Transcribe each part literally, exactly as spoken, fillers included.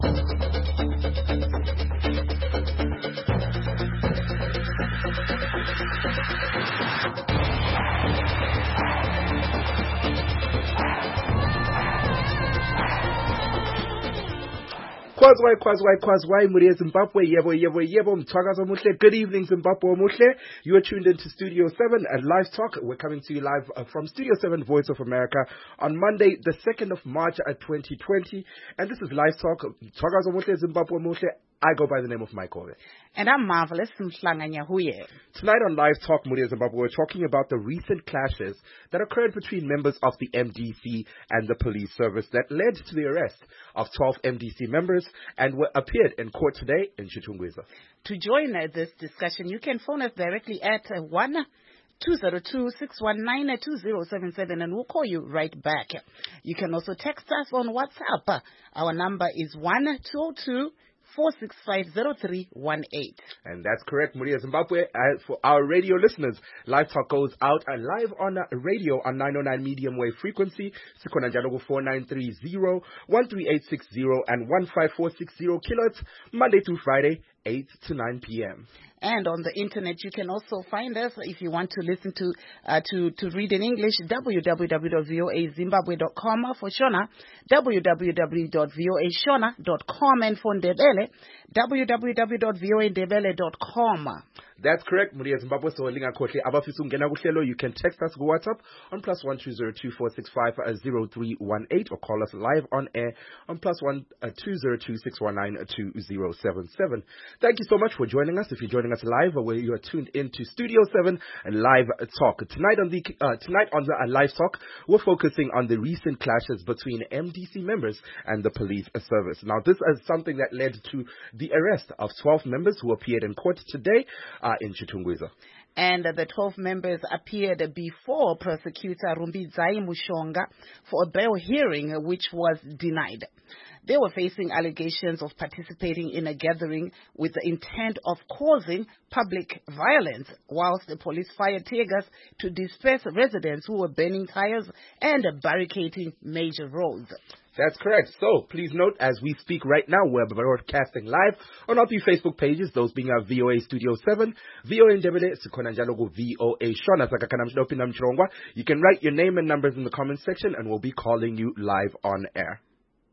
Kwazwai, Kwazwai, Kwazwai, Muria Zimbabwe, Yebo, Yebo, Yebo, Mtwakazo Muhle. Good evening, Zimbabwe Muhle. You are tuned into Studio seven at Live Talk. We're coming to you live uh, from Studio seven, Voice of America, on Monday, the second of March, at twenty twenty. And this is Live Talk. Mtwakazo Muhle, Zimbabwe Muhle. I go by the name of Mike Ove. And I'm Marvelous Mhlanganya Huye. Tonight on Live Talk, Muria Zimbabwe, we're talking about the recent clashes that occurred between members of the M D C and the police service that led to the arrest of twelve M D C members and were appeared in court today in Chitungwiza. To join uh, this discussion, you can phone us directly at uh, one two zero two, six one nine, two zero seven seven and we'll call you right back. You can also text us on WhatsApp. Our number is one two zero two, four six five, zero three one eight. And that's correct, Muria Zimbabwe. Uh, for our radio listeners, Live Talk goes out uh, live on uh, radio on nine oh nine medium wave frequency, Sikona Njalogo four nine three zero, one three eight six zero and one five four six zero kilohertz, Monday through Friday, eight to nine p.m. And on the internet, you can also find us if you want to listen to uh, to to read in English. w w w dot v o a zimbabwe dot com for Shona, w w w dot v o a shona dot com, and for Ndebele, w w w dot v o a ndebele dot com. That's correct, Muria Zimbabwe. So, linga kohle abafisu ngena kuhlelo. You can text us go WhatsApp on plus one two zero two four six five zero three one eight or call us live on air on plus one uh, two zero two six one nine two zero seven seven. Thank you so much for joining us. If you're joining us live, where you are tuned into Studio seven and Live Talk tonight on the uh, tonight on the uh, Live Talk, we're focusing on the recent clashes between M D C members and the police service. Now, this is something that led to the arrest of twelve members who appeared in court today. Uh, in Chitungwiza. And uh, the twelve members appeared before prosecutor Rumbidzai Mushonga for a bail hearing, uh, which was denied. They were facing allegations of participating in a gathering with the intent of causing public violence, whilst the police fired tear gas to disperse residents who were burning tires and barricading major roads. That's correct. So, please note, as we speak right now, we're broadcasting live on our three Facebook pages, those being our V O A Studio seven, V O A Ndebele, Sikona Njalogo, V O A Shona, Sakakana Mshidopi na Mchirongwa. You can write your name and numbers in the comments section, and we'll be calling you live on air.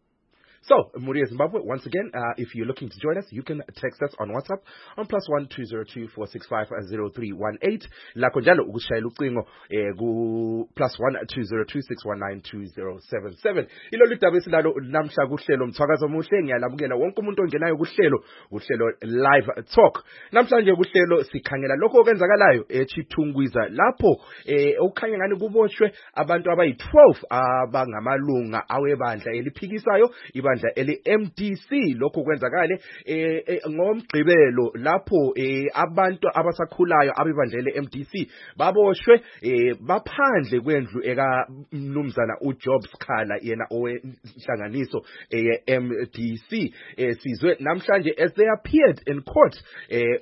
So, Muria Zimbabwe, once again, uh, if you're looking to join us, you can text us on WhatsApp on plus one two zero two four six five zero three one eight. Lakho njalo ukushayela ucingo eh ku plus one two zero two six one nine two zero seven seven. Ilo lidaba esilalo namhla kuhlelo Mthwakazo Muhle, ngiyalamukela wonke umuntu ongenayo kuhlelo, uhlelo Live Talk. Namhlanje kuhlelo sikhangela lokho okwenzakalayo eChitungwiza lapho eh okukhanya ngani kuboshwe abantu abayi twelve abangamalunga awebandla eliphikisayo ibandla eli M D C. Lokho kwenzakale eh, eh ngomgqibelo lapho eh abantu abasakhulayo abebandla ele M D C baboshwe eh baphandle kwendlu eka mnumzana uJob Skhala yena owenhlanganiso eh M D C. eh sizwe namhlanje as they appeared in court eh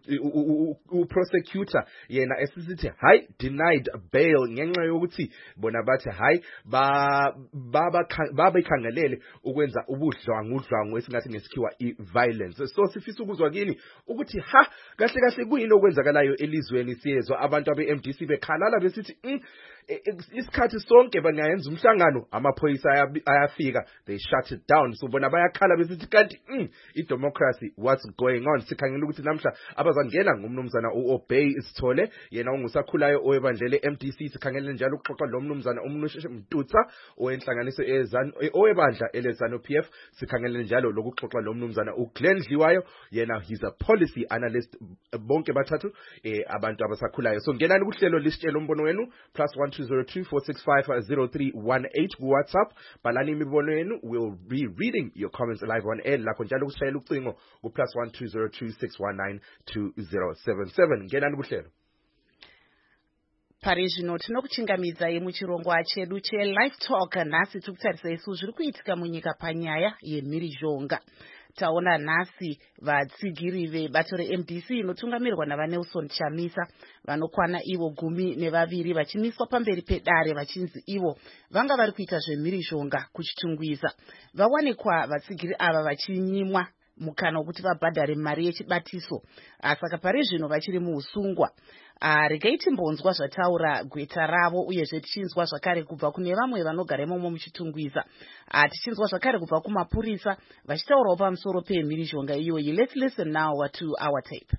u prosecutor yena esisithi hi denied bail ngenxa yokuthi bona bathi hi ba baba baba ikhangelele ukwenza ubudlwangu udlwangu esingathi ngesikhiwa i-violence. So sifisa ukuzwa kini ukuthi ha kahle kahle kuyini okwenzakalayo elizweni siyezwa abantu abe-M D C bekhalala besithi mm, isikhathi sonke bangayenza umhlangano amaphoyisa ayafika, they shut it down. So bona bayakhala besithi kanti mm, i-democracy, what's going on? Sikhangela ukuthi namhla abazangena ngumnumzana u-Obey Isithole yena ongusakhulayo owebandlele M D C. Sikhangele njalo ukuxoxa lo mnumzana umnushe Mtutsa owenhlanganiso ezanu owebandla elezanu P F. Sikhangele njalo lokuxoxa lo mnumzana uGlenn Dliwayo yena he's a policy analyst. Bonke bathathu eh abantu abasakhulayo. So ngenani kuhlelo lisitshela umbono wenu plus one two zero two four six five zero three one eight ku WhatsApp. Balani imibono yenu, we'll be reading your comments live on air. Lakho njalo kushayela ucingo ku plus one two zero two six one nine two zero seven seven. Ngenani kuhlelo Parizhino tinokuchingamidza yemuchirongwa chedu che Live Talk nasi tikutarisira isu zviri kuitika munyika panyaya yemhirizhonga. taona nhasi vatsigiri vebato reM D C inotungamirwa navaNelson Chamisa vanokwana ivo gumi nevaviri vachimiswa pamberi pedare vachinzi ivo vanga vari kuita zvemhirizhonga kuchitungwiza. Vawanikwa vatsigiri ava vachinyimwa mukana wekuti vabhadhare mari yechibatiso, saka pari zvino vachiri muusungwa. Regai timbonzwa zvataura gweta ravo uyezve tichinzwa zvakare kubva kune vamwe vanogara imomo muchitungwiza. Tichinzwa zvakare kubva kumapurisa vachitaurawo pamusoro pemhirizhonga iyoyi. Let's listen now to our tape.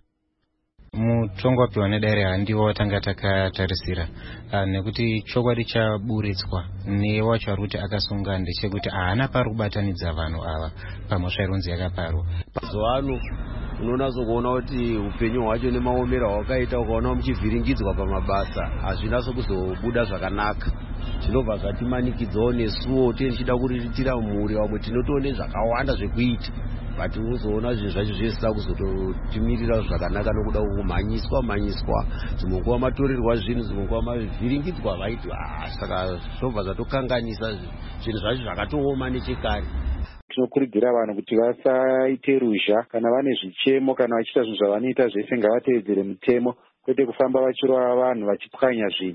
Mutongo wapiwa nedare handiwo watanga takatarisira nekuti chokwadi chaburitswa newacho ari kuti akasunga ndechekuti haana pari kubatanidza vanhu ava pamhosva ironzi yakaparwa. Mazuva ano unonaso kuona kuti upenyu hwacho nemaomera hwakaita ukaona muchivhiringidzwa pamabasa hazvinaso kuzobuda zvakanaka. Zvinobva zvatimanikidzawo nesuwo tichida kuriritira mhuri, vamwe tinotoone zvakawanda zvekuita but unozoona zvinhu zvacho zvisina kuzototimirira zvakanaka nokuda kumhanyiswa mhanyiswa, dzimwe nguva matorerwa zvinhu, dzimwe nguva mavhiringidzwa vaiti saka zvinobva zvatokanganisa zvinhu zvacho zvakatooma nechekare. Tinokurudzira vanhu kuti vasaite ruzha kana vane zvichemo kana vachiita zvinhu zvavanoita zvese ngavatevedzere mutemo kwete kufamba vachirova vanhu vachipwanya zvinhu.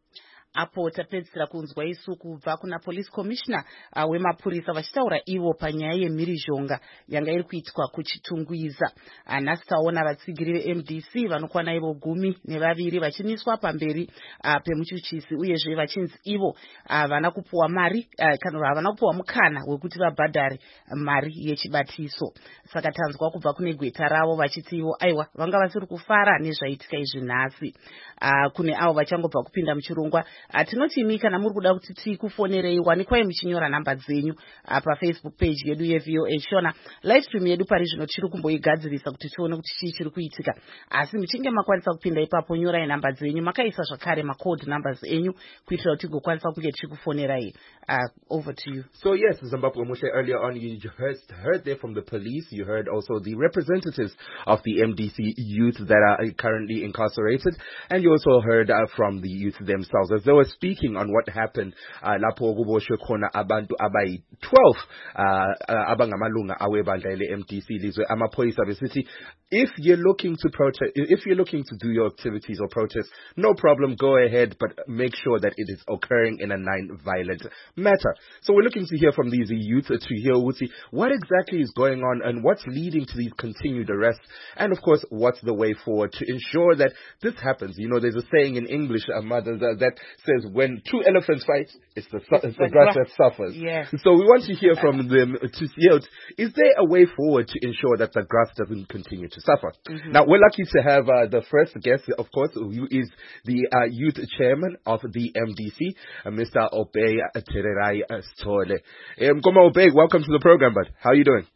Apo tapedzisira kunzwa isu kubva kuna police commissioner uh, wemapurisa vachitaura ivo panyaya yemhirizhonga yanga iri kuitwa kuchitungwiza. Nhasi taona vatsigiri veM D C vanokwana ivo gumi nevaviri vachimiswa pamberi uh, pemuchuchisi uyezve vachinzi ivo uh, vana kupuwa mari uh, kana havana kupuwa mukana wekuti vabhadhare mari yechibatiso. Saka tanzwa kubva kune gweta ravo vachiti ivo aiwa vanga vasiri kufara nezvaitika izvi nhasi. Uh, kune avo vachangobva kupinda muchirongwa. Tinotimi kana muri kuda kuti tikufonerei wanikwai muchinyora namba dzenyu pa Facebook page yedu yeV O A Shona. Live stream yedu pari zvino tiri kumboigadzirisa kuti tione kuti chii chiri kuitika. Asi muchinge makwanisa kupinda ipapo nyorai namba dzenyu, makaisa zvakare macode numbers enyu kuitira kuti tigokwanisa kunge tichikufonerai. Uh, over to you. So yes, Zimbabwe Mushe, earlier on you heard, heard there from the police, you heard also the representatives of the M D C youth that are currently incarcerated, and you also heard uh, from the youth themselves as they were speaking on what happened lapho kuboshwe khona abantu abayi twelve abangamalunga awebandla ele-M D C lizwe amaphoyisa besithi if you're looking to protest, if you're looking to do your activities or protests, no problem, go ahead, but make sure that it is occurring in a non-violent matter. So we're looking to hear from these youth to hear Uti, what exactly is going on and what's leading to these continued arrests, and of course what's the way forward to ensure that this happens. You know, there's a saying in English uh, mother, that, that says when two elephants fight, it's the, su- it's the grass that suffers. Yeah. So we want to hear from them to see out, is there a way forward to ensure that the grass doesn't continue to suffer? Mm-hmm. Now we're lucky to have uh, the first guest, of course, who is the uh, youth chairman of the M D C, uh, Mister Obey Tererai Stole. Um, Goma Obey, welcome to the program, bud. How are you doing?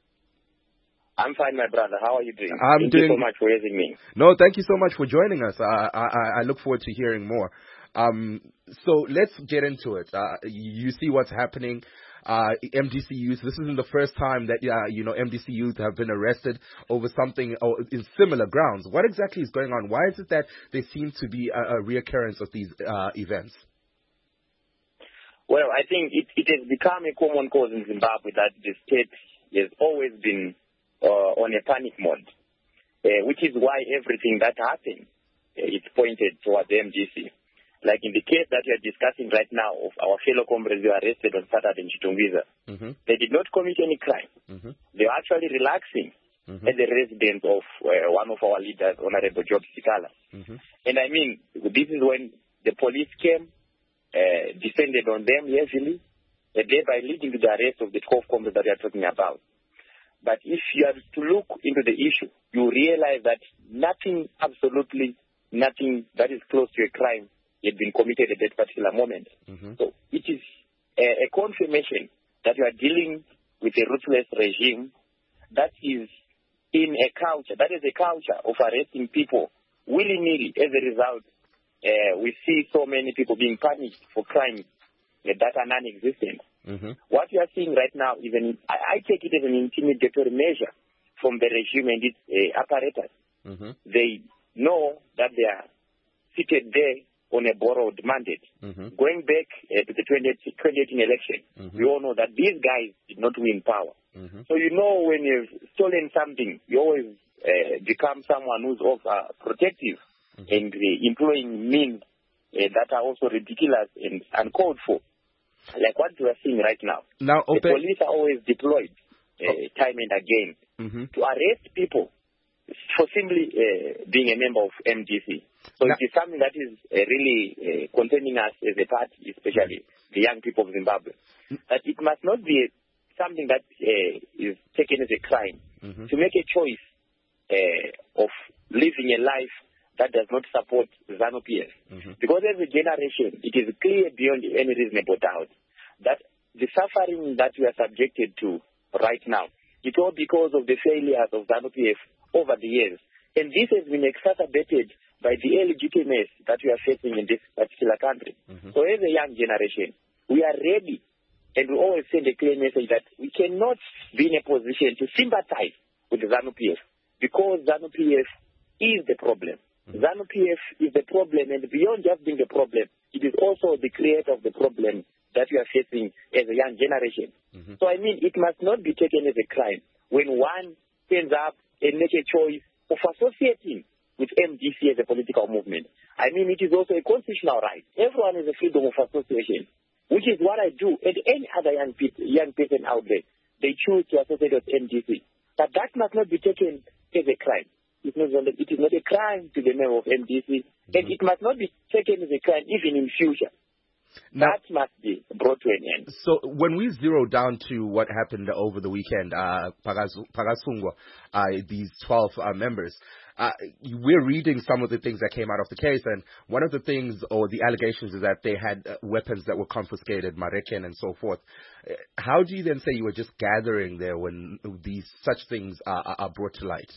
I'm fine, my brother. How are you doing? I'm thank doing... you so much for having me. No, thank you so much for joining us. I, I, I look forward to hearing more. Um, so let's get into it. Uh, you see what's happening. Uh, M D C youth, this isn't the first time that, uh, you know, M D C youth have been arrested over something or in similar grounds. What exactly is going on? Why is it that there seems to be a, a reoccurrence of these uh, events? Well, I think it, it has become a common cause in Zimbabwe that the state has always been uh, on a panic mode, uh, which is why everything that happens, uh, it's pointed towards the M D C. Like in the case that we are discussing right now of our fellow comrades who were arrested on Saturday in Chitungwiza, mm-hmm. they did not commit any crime. Mm-hmm. They were actually relaxing mm-hmm. at the residence of uh, one of our leaders, Honorable Job Sikala. Mm-hmm. And I mean, this is when the police came, uh, descended on them heavily, and thereby leading to the arrest of the twelve comrades that we are talking about. But if you are to look into the issue, you realize that nothing, absolutely nothing that is close to a crime had been committed at that particular moment. Mm-hmm. So it is a, a confirmation that you are dealing with a ruthless regime that is in a culture, that is a culture of arresting people willy-nilly. As a result, uh, we see so many people being punished for crimes uh, that are non-existent. Mm-hmm. What you are seeing right now is an, I, I take it as an intimidatory measure from the regime and its uh, apparatus. Mm-hmm. They know that they are seated there on a borrowed mandate. Mm-hmm. Going back uh, to the twenty eighteen election, mm-hmm. we all know that these guys did not win power. Mm-hmm. So you know when you've stolen something, you always uh, become someone who's over protective mm-hmm. and uh, employing means uh, that are also ridiculous and uncalled for, like what we are seeing right now. Now, the police are always deployed uh, oh. time and again mm-hmm. to arrest people for simply uh, being a member of M D C. So now, it is something that is uh, really uh, concerning us as a party, especially mm-hmm. the young people of Zimbabwe. That it must not be something that uh, is taken as a crime mm-hmm. to make a choice uh, of living a life that does not support ZANU-P F. Mm-hmm. Because as a generation, it is clear beyond any reasonable doubt that the suffering that we are subjected to right now, it's all because of the failures of ZANU-P F over the years. And this has been exacerbated by the illegitimacy that we are facing in this particular country. Mm-hmm. So as a young generation, we are ready, and we always send a clear message that we cannot be in a position to sympathize with the ZANU-P F because ZANU-P F is the problem. Mm-hmm. ZANU-P F is the problem, and beyond just being the problem, it is also the creator of the problem that we are facing as a young generation. Mm-hmm. So I mean, it must not be taken as a crime when one stands up and make a choice of associating with M D C as a political movement. I mean, it is also a constitutional right. Everyone has a freedom of association, which is what I do, and any other young people, young person out there, they choose to associate with M D C. But that must not be taken as a crime. It is not, it is not a crime to be a member of M D C, mm-hmm. and it must not be taken as a crime even in future. Now, that must be brought to an end. So when we zero down to what happened over the weekend, uh, Phakasungwa, uh, these twelve uh, members, uh, we're reading some of the things that came out of the case, and one of the things or the allegations is that they had uh, weapons that were confiscated, Mareken and so forth. Uh, how do you then say you were just gathering there when these such things are, are brought to light?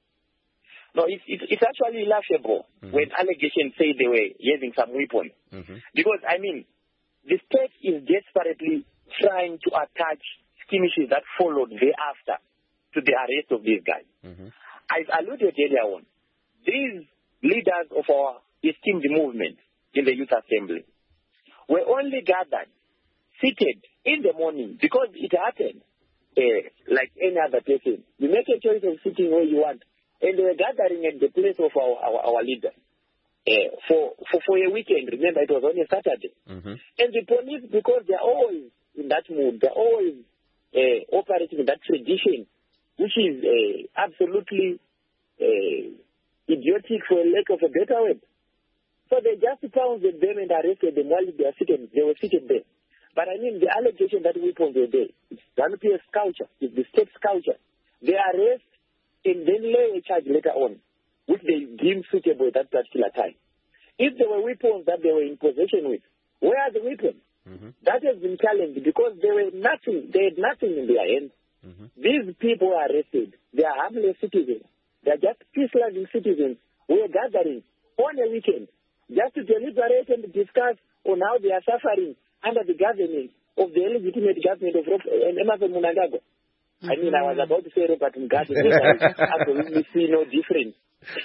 No, it's, it's, it's actually laughable mm-hmm. when allegations say they were using some weapons. Mm-hmm. Because, I mean, the state is desperately trying to attach skirmishes that followed thereafter to the arrest of these guys. Mm-hmm. I've alluded earlier on, these leaders of our esteemed movement in the Youth Assembly were only gathered, seated in the morning, because it happened uh, like any other person. You make a choice of sitting where you want. And they were gathering at the place of our, our, our leader uh, for, for for a weekend. Remember, it was on a Saturday. Mm-hmm. And the police, because they're always in that mood, they're always uh, operating in that tradition, which is uh, absolutely uh, idiotic, for a lack of a better word. So they just pounced them and arrested them while they were sitting, they were sitting there. But I mean, the allegation that weapons were there, it's ZANU-P F's culture, it's the state's culture. They arrest and then lay a charge later on, which they deem suitable at that particular time. If there were weapons that they were in possession with, where are the weapons? Mm-hmm. That has been challenged because they were nothing, they had nothing in their hands. Mm-hmm. These people are arrested. They are harmless citizens. They are just peace-loving citizens who are gathering on a weekend just to deliberate and discuss on how they are suffering under the government of the illegitimate government of Emmerson Mnangagwa. I mean, I was about to say Robert Mugabe, but I absolutely see no difference.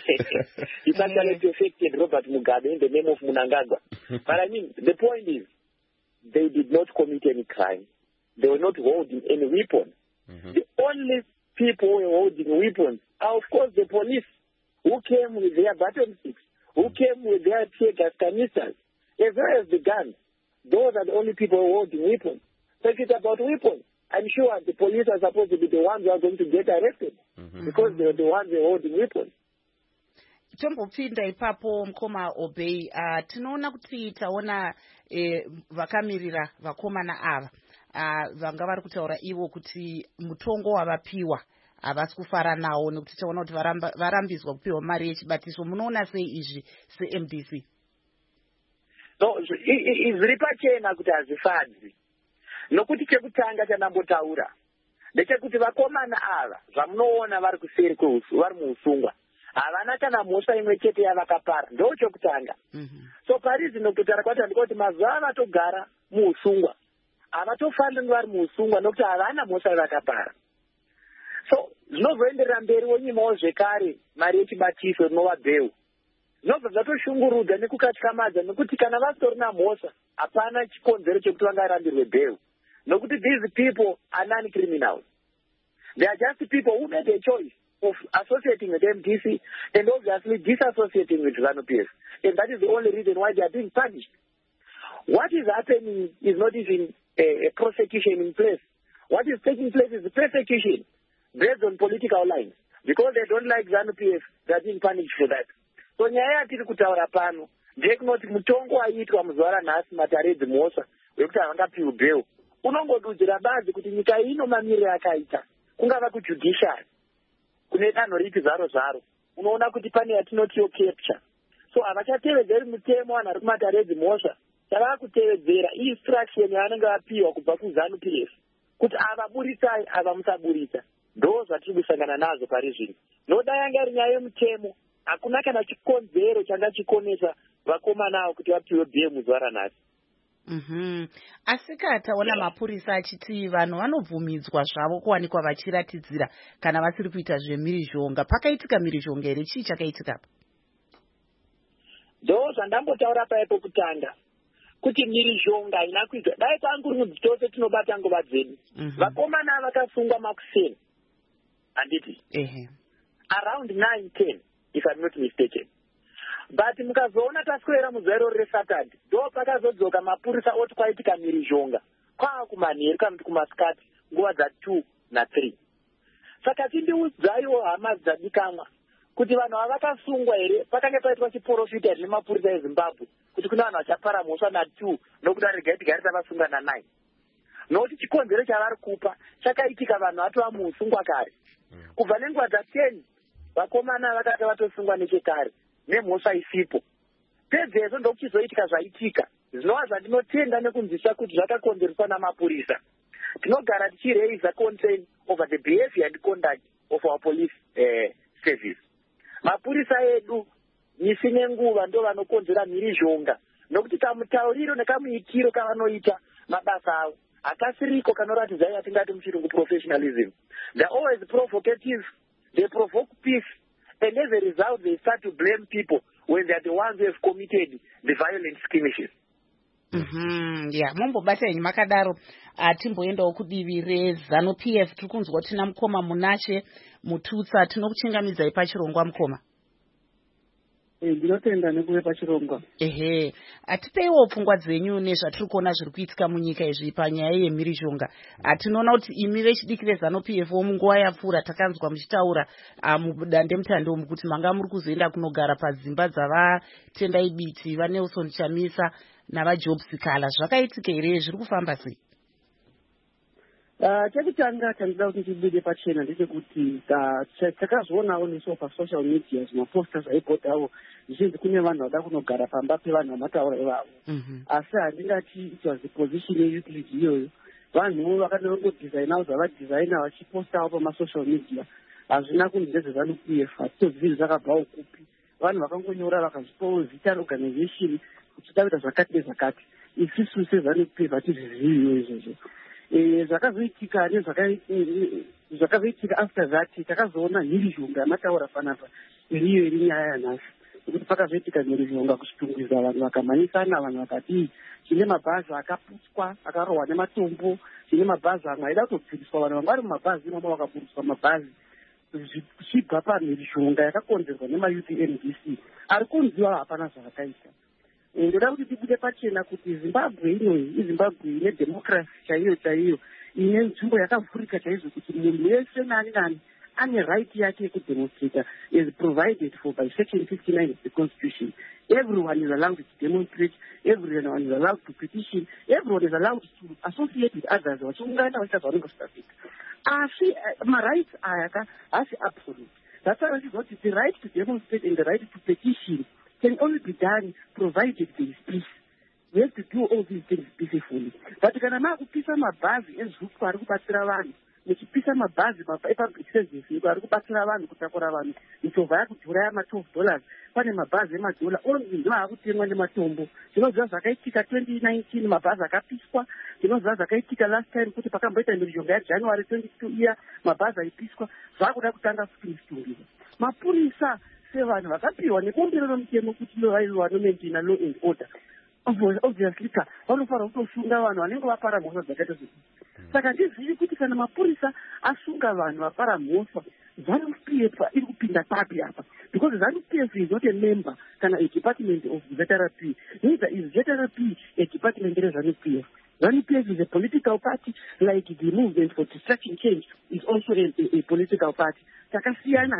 It's actually affected Robert Mugabe in the name of Mnangagwa. But I mean, the point is, they did not commit any crime. They were not holding any weapon. Mm-hmm. The only people who were holding weapons are, of course, the police, who came with their baton sticks, who came with their tear gas canisters, as well as the guns. Those are the only people who are holding weapons. So if it's about weapons, I'm sure the police are supposed to be the ones who are going to get arrested mm-hmm. because they're the ones who are holding weapons. Tombopinda ipapo mkoma Obey uh, tinoona kuti taona eh, vakamirira vakomana ava uh, vanga vari kutaura ivo kuti mutongo wavapiwa havasi kufara nawo nekuti taona kuti varamba, varambizwa kupiwa mari yechibatiso. Munoona sei izvi se-M D C? No, zviri pachena kuti hazvifadzi. Nokuti chekutanga chanambotaura ndechekuti vakomana ava zvamunoona vari kuseri vari muusungwa havana kana mhosva imwe chete yavakapara, ndo chokutanga. Mm-hmm. So parizino kutara kwati ndikoti mazuva avatogara muusungwa havatofaniri vari muusungwa nokuti havana mhosva yavakapara. So zvinozoenderera mberi wonyimawo zvekare mari yechibatiso rinova bheu. Zvinobva zvatoshungurudza nekukatyamadza nekuti kana vasitorina mhosva hapana chikonzero chekuti vangarambirwe bheu. Nokuti these people are non-criminals. They are just people who made a choice of associating with M D C and obviously disassociating with ZANU P F. And that is the only reason why they are being punished. What is happening is not even a, a prosecution in place. What is taking place is persecution based on political lines. Because they don't like ZANU P F, they are being punished for that. So nyaya yatiri kutaura pano ndekunoti mutongo waitwa muzuva ranhasi Mataredzi Mhosva wekuti havangapiwi bheo unongodudzira badzi kuti nyika iyi inomamiriro akaita kungava kujudiciary kune danho ripi zvaro zvaro unoona kuti pane yatinotiyo capture. So havachatevedzeri mutemo vanhu vari kuMataredzi Mhosva chavakutevedzera instruction yavanenge vapiwa kubva kuZANU P F kuti ava burisai ava musaburisa. Ndo zvatiri kusangana nazo pari zvino. Noda yanga iri nyaya yemutemo hakuna kana chikonzero changa chikonesa vakomana avo kuti vapiwe bheo muzuva ranhasi. Mhm. Asika taona mapurisa achiti vanhu vanobvumidzwa zvavo kuwanikwa vachiratidzira kana vasiri kuita zvemhirizhonga. Pakaitika mhirizhonga here? Chii chakaitika? Ndo zvandambotaura paipo kutanga kuti mhirizhonga haina kuitwa. Dai tanguri tose tinobata nguva dzedu. Vakomana vakasungwa makuseni. Handiti? Ehe. Around nine ten if I'm not mistaken. But mukazoona taswera muzuva iroro reSaturday ndo pakazodzoka mapurisa oti kwaitika mhirizhonga kwaa kumanheru kana kuti kumasikati nguva dza2 na3. Saka tindiudzaiwo hama dzadikamwa kuti vanhu havakasungwa here pakanga paitwa chiprofita nemapurisa eZimbabwe kuti kuna vanhu vachapara mhosva na2 nokuti arega tigari tavasunga na9. Nokuti chikonzero chavari kupa chakaitika vanhu vatova muusungwa kare. Kubva nenguva dza10 vakomana vakati vatosungwa nechekare nemhosva isipo. Pedzezvo ndokuchizoitika zvaitika zvinova zvandinotenda nekunzwisisa kuti zvakakonzereswa namapurisa. Tinogara tichiraise concern over the behavior and conduct of our police uh, service. Mapurisa edu misi nenguva ndo vanokonzera mhirizhonga nokuti kamutauriro nekamuitiro kavanoita mabasa avo akasiriko kanoratidza yatingati muchirungu professionalism. They are always provocative, they provoke peace, and as a result they start to blame people when they are the ones who have committed the violent skirmishes. Mhm. Yeah, mumbobata henyu makadaro atimboendawo kudivi reZANU P F. Tiri kunzwa kuti tina mukoma Munashe Mututsa. Tinokuchingamidzai pachirongwa mukoma. Ndinotenda nekuve pachirongwa. Ehe, atipeiwo pfungwa dzenyu nezvatiri kuona zviri kuitika munyika izvi panyaya yemhirizhonga. Atinoona kuti imi vechidiki veZANU P F munguva yapfuura takanzwa muchitaura mudandemutande umu kuti manga muri kuzoenda kunogara padzimba dzavatendai biti vaNelson Chamisa navaJob Sikala. Zvakaitika here? Zviri kufamba sei? Chekutanga chandida kuti chibude pachena ndechekuti takazvionawo neso pasocial media zvimaposters aipotawo zhinji kune vanhu vada kunogara pamba pevanhu vamataura ivavo. Asi handingati it was the position yeUclid iyoyo. Vanhu vakanongodhizainawo zvavadhizaina vachipostawo pamasocial media hazvina kunzi ndezveZANU P F. Hatitozivi zvakabvawo kupi. Vanhu vakangonyora vakazvipawo zita reorganization kuchida kuita zvakati nezvakati. Isusu seZANU P F hatizviziviwo izvozvo. Zvakazoitika zvakazoitika after that takazoona mhirizhonga yamataura panapa iriyo iri nyaya yanhasi nokuti pakazoitika mhirizhonga kuchitungwiza vanhu vakamhanyisana vanhu vakati tine mabhazi akaputswa akarohwa nematombo tine mabhazi amwe aida kutobviswa vanhu vanga vari mumabhazi imomo vakaburiswa mabhazi zvichibva pamhirizhonga yakakonzerwa nemaUT M D C ari kunziwa hapana zvakaita. Ndoda kuti tibude pachena kuti Zimbabwe inoyi iZimbabwe ine democracy chaiyo chaiyo ine nzvimbo yakavhurika chaizvo kuti munhu wese nani nani ane right yake yekudemonstrata is provided for by section fifty-nine of the constitution. Everyone is allowed to demonstrate, everyone is allowed to petition, everyone is allowed to associate with others vachiungana vachiita zvavanenge vachitakuita. Asi marights aya haasi absolute. That's why vachizwa kuti the right to demonstrate and the right to petition can only be done provided there is peace. We have to do all these things peacefully. But kana makupisa mabhazi eZUPCO ari kubatsira vanhu, muchipisa mabhazi epublic service ari kubatsira vanhu kutakura vanhu, michovha yakudhura yama12 dollars, pane mabhazi emadhola onzi ndiwo akutengwa nematombo. Tinoziva zvakaitika twenty nineteen mabhazi akapiswa, tinoziva zvakaitika last time kuti pakamboita mhirizhonga yaJanuary twenty-two iya mabhazi aipiswa, zvakuda kutanga futi muchitungiwa. Mapurisa sevanhu vakapiwa nekumbiro romutemo kuti vanomaintaina law and order obviously ka vanofanira kutosunga vanhu vanenge vapara mhosva dzakaita saka handizivi kuti kana mapurisa asunga vanhu vaparamhosva ZANU-P F iri kupinda papi apa, because ZANU-P F is not a member kana a department of ZRP, neither is ZRP a department of ZANU-P F. ZANU-P F is a political party, like the Movement for Destruction Change is also a, a, a political party. Takasiyana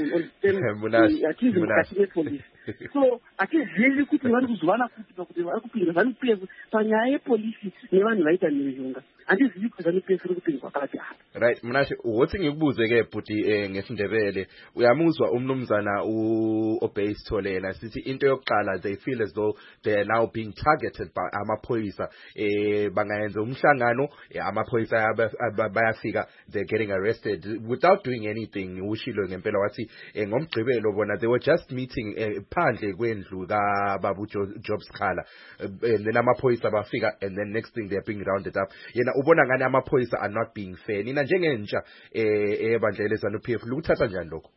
atizi police. So atizivi kuti vari kuzwana kuti vari kupinda ZANU-P F panyaya yepolisi nevanhu vaita mhirizhonga. Andizivi kuti ZANU-P F iri kupindwa pakati apa. Right, Mnashe, wothi ngikubuze ke bhuti eh, ngesindebele uyamuzwa umnumzana u-Obey Sitholela sithi into yokuqala they feel as though they are now being targeted by amaphoyisa eh bangayenza umhlangano amaphoyisa bayafika they're getting arrested without doing anything. Ushilo ngempela wathi ngomgqibelo bona they were just meeting phandle kwendlu kaBabu Job Skhala and then amaphoyisa bafika and then next thing they're being rounded up. Yena ubona ngani amaphoyisa are not being fair. Nina njengentsha ebandlele ZANU-P F luthatha njani lokho?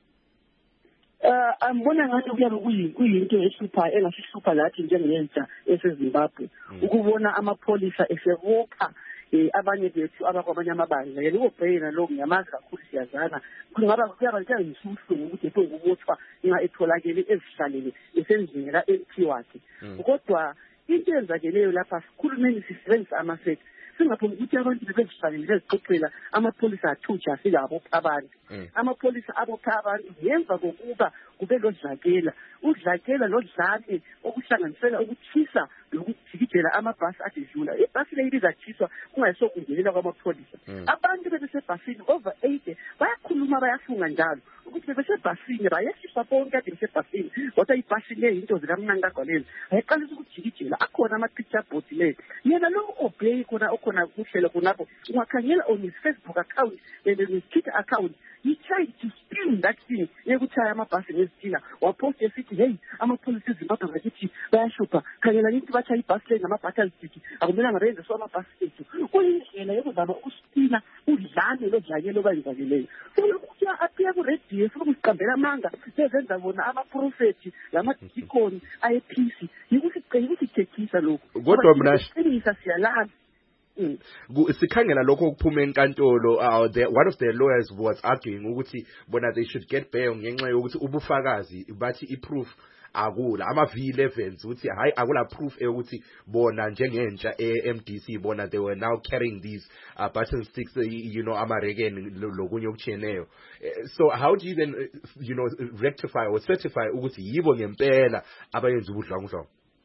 Uh, ambona ngathi kuyabe kuyinto ehlupha engasihlupha lathi njengentsha eseZimbabwe ukubona amapholisa esebopha eh abanye bethu abakwamanye amabandla yena ubhayina lo ngiyamazi kakhulu siyazana kungaba kuyaba ngisuhlungu ukuthi ekubotshwa inga etholakele ezihlalele esendlini la M P wakhe kodwa into yenzakeleyo lapha sikhulumeni sisebenzisa amasethi singaphuma ukuthi abantu bezihlalele bezixoxela amapholisa athutsha afika abopha abantu amapholisa abopha abantu ngemva kokuba kube lodlakela udlakela lodlame okuhlanganisela ukuthisa lokujikijela amabhasi adedlula ibhasi le ibizathiswa kungayisokungelela kwamapholisa abantu bebesebhasini over eighty bayakhuluma bayafunga njalo ukuthi bebesebhasini bayehliswa bonke ade besebhasini kodwa ibhasi le into zikamnanga Gwalela ayiqalisa ukujikijela akhona ama-picture board le yena lo Obey khona okhona kuhlelo khonapho ungakhangela on his Facebook account and his Twitter account he tried to spin that thing yekuthaya amabhasi ngezitina wapost esithi hey amapholisa eZimbabwe bakithi bayashupha khangela into bathaya ibhasi le nama-battle stick akumelanga benze so amabhasi ethu kuyindlela yokuzama ukuspina udlane lodlakelo bayenzakeleyo ukuthi aphiya ku-radio funa ukusiqambela amanga sezenza bona amaprofethi lamadikoni ayephisi yikusichekisa lokhu kodwa Mnashe siyalazi sikhangela lokho okuphuma enkantolo one of their lawyers was arguing ukuthi bona they should get bail ngenxa yokuthi ubufakazi bathi iproof akula ama-V elevens ukuthi hayi akula proof ukuthi bona njengentsha e-M D C bona they were now carrying these uh, button sticks uh, you know amarekeni lokunye okutshiyeneyo. So how do you then uh, you know rectify or certify ukuthi yibo ngempela abayenza ubudlwangudlwangu?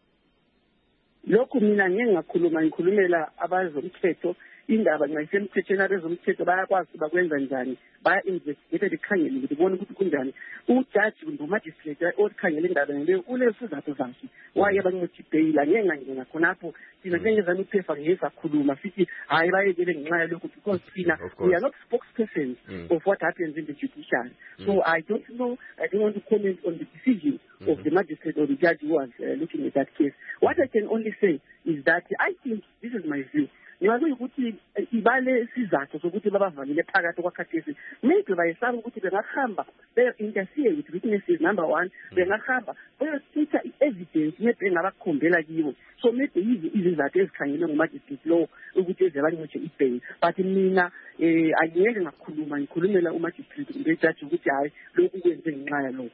Lokhu mina ngeke ngakhuluma ngikhulumela abazomthetho indaba ngayisemthethweni abezomthetho bayakwazi bakwenza njani baya investigate likhangele ukuthi bona ukuthi kunjani ujaji kumbe umagistrate okhangela indaba leyo unesizathu zakhe waye abancedi bail ngeke ngangena khonapho thina njengezanu-P F ngesakhuluma sithi hayi bayekele ngenxa yalokho because thina we are not spokespersons mm. of what happens in the judiciary mm. so I don't know I don't want to comment on the decision mm-hmm. of the magistrate or the judge who was uh, looking at that case. What I can only say is that I think this is my view. Ngiyazi ukuthi ibale sizathu sokuthi babavalile phakathi kwakhathesi maybe bayesaba ukuthi bengahamba be-interfere with witnesses number one bengahamba bayositha i-evidence maybe engabakhombela kibo so maybe yizi izizathu ezikhangele ngumagistrate law ukuthi eze banyotshe ibail but mina um angiyeke ngakhuluma ngikhulumela umagistrate kumbe ijaji ukuthi hhayi lokhu kwenze ngenxa yalokho.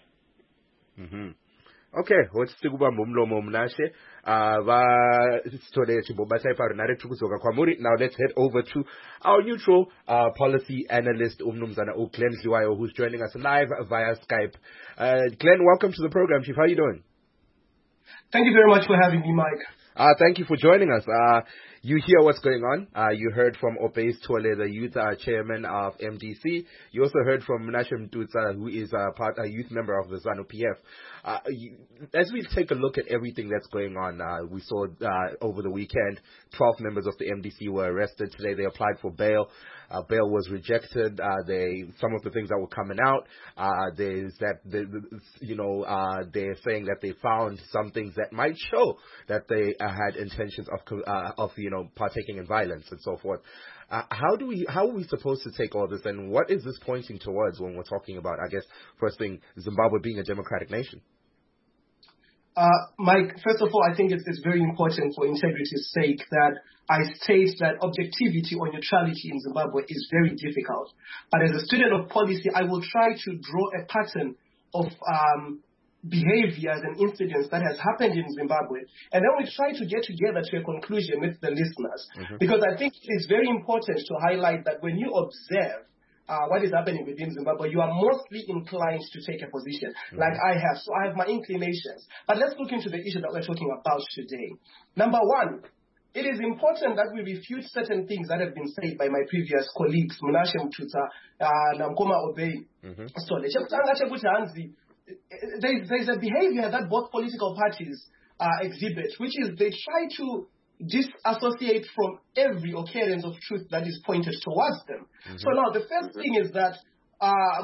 Okay, what's sikubamba umlomo Mnashe uh ba sithole chibomba sayipha renare thukuzoka kwamuri. Now let's head over to our neutral uh policy analyst umnumzana uGlenn Dliwayo, who's joining us live via Skype. Uh Glenn, welcome to the program, Chief. How are you doing? Thank you very much for having me, Mike. Uh, thank you for joining us. Uh, you hear what's going on. Uh, you heard from Obey Sitholela, the youth uh, chairman of M D C. You also heard from Mnashe Mtutsa, who is uh, part a youth member of the ZANU-P F. Uh, you, as we take a look at everything that's going on, uh, we saw uh, over the weekend, twelve members of the M D C were arrested. Today they applied for bail. Uh, bail was rejected. Uh, they some of the things that were coming out. Uh, there's that the, the, you know uh, they're saying that they found some things that might show that they uh, had intentions of uh, of you know partaking in violence and so forth. Uh, how do we how are we supposed to take all this, and what is this pointing towards when we're talking about, I guess, first thing, Zimbabwe being a democratic nation? Uh, Mike, first of all, I think it's, it's very important for integrity's sake that I state that objectivity or neutrality in Zimbabwe is very difficult. But as a student of policy, I will try to draw a pattern of um, behaviors and incidents that has happened in Zimbabwe, and then we try to get together to a conclusion with the listeners. Mm-hmm. Because I think it's very important to highlight that when you observe Uh, what is happening within Zimbabwe, you are mostly inclined to take a position, mm-hmm. like I have. So I have my inclinations. But let's look into the issue that we're talking about today. Number one, it is important that we refute certain things that have been said by my previous colleagues, Munashe Mtuta, uh, Namkoma Obey. Mm-hmm. So there's, there's a behavior that both political parties uh, exhibit, which is they try to disassociate from every occurrence of truth that is pointed towards them. Mm-hmm. So now the first thing is that I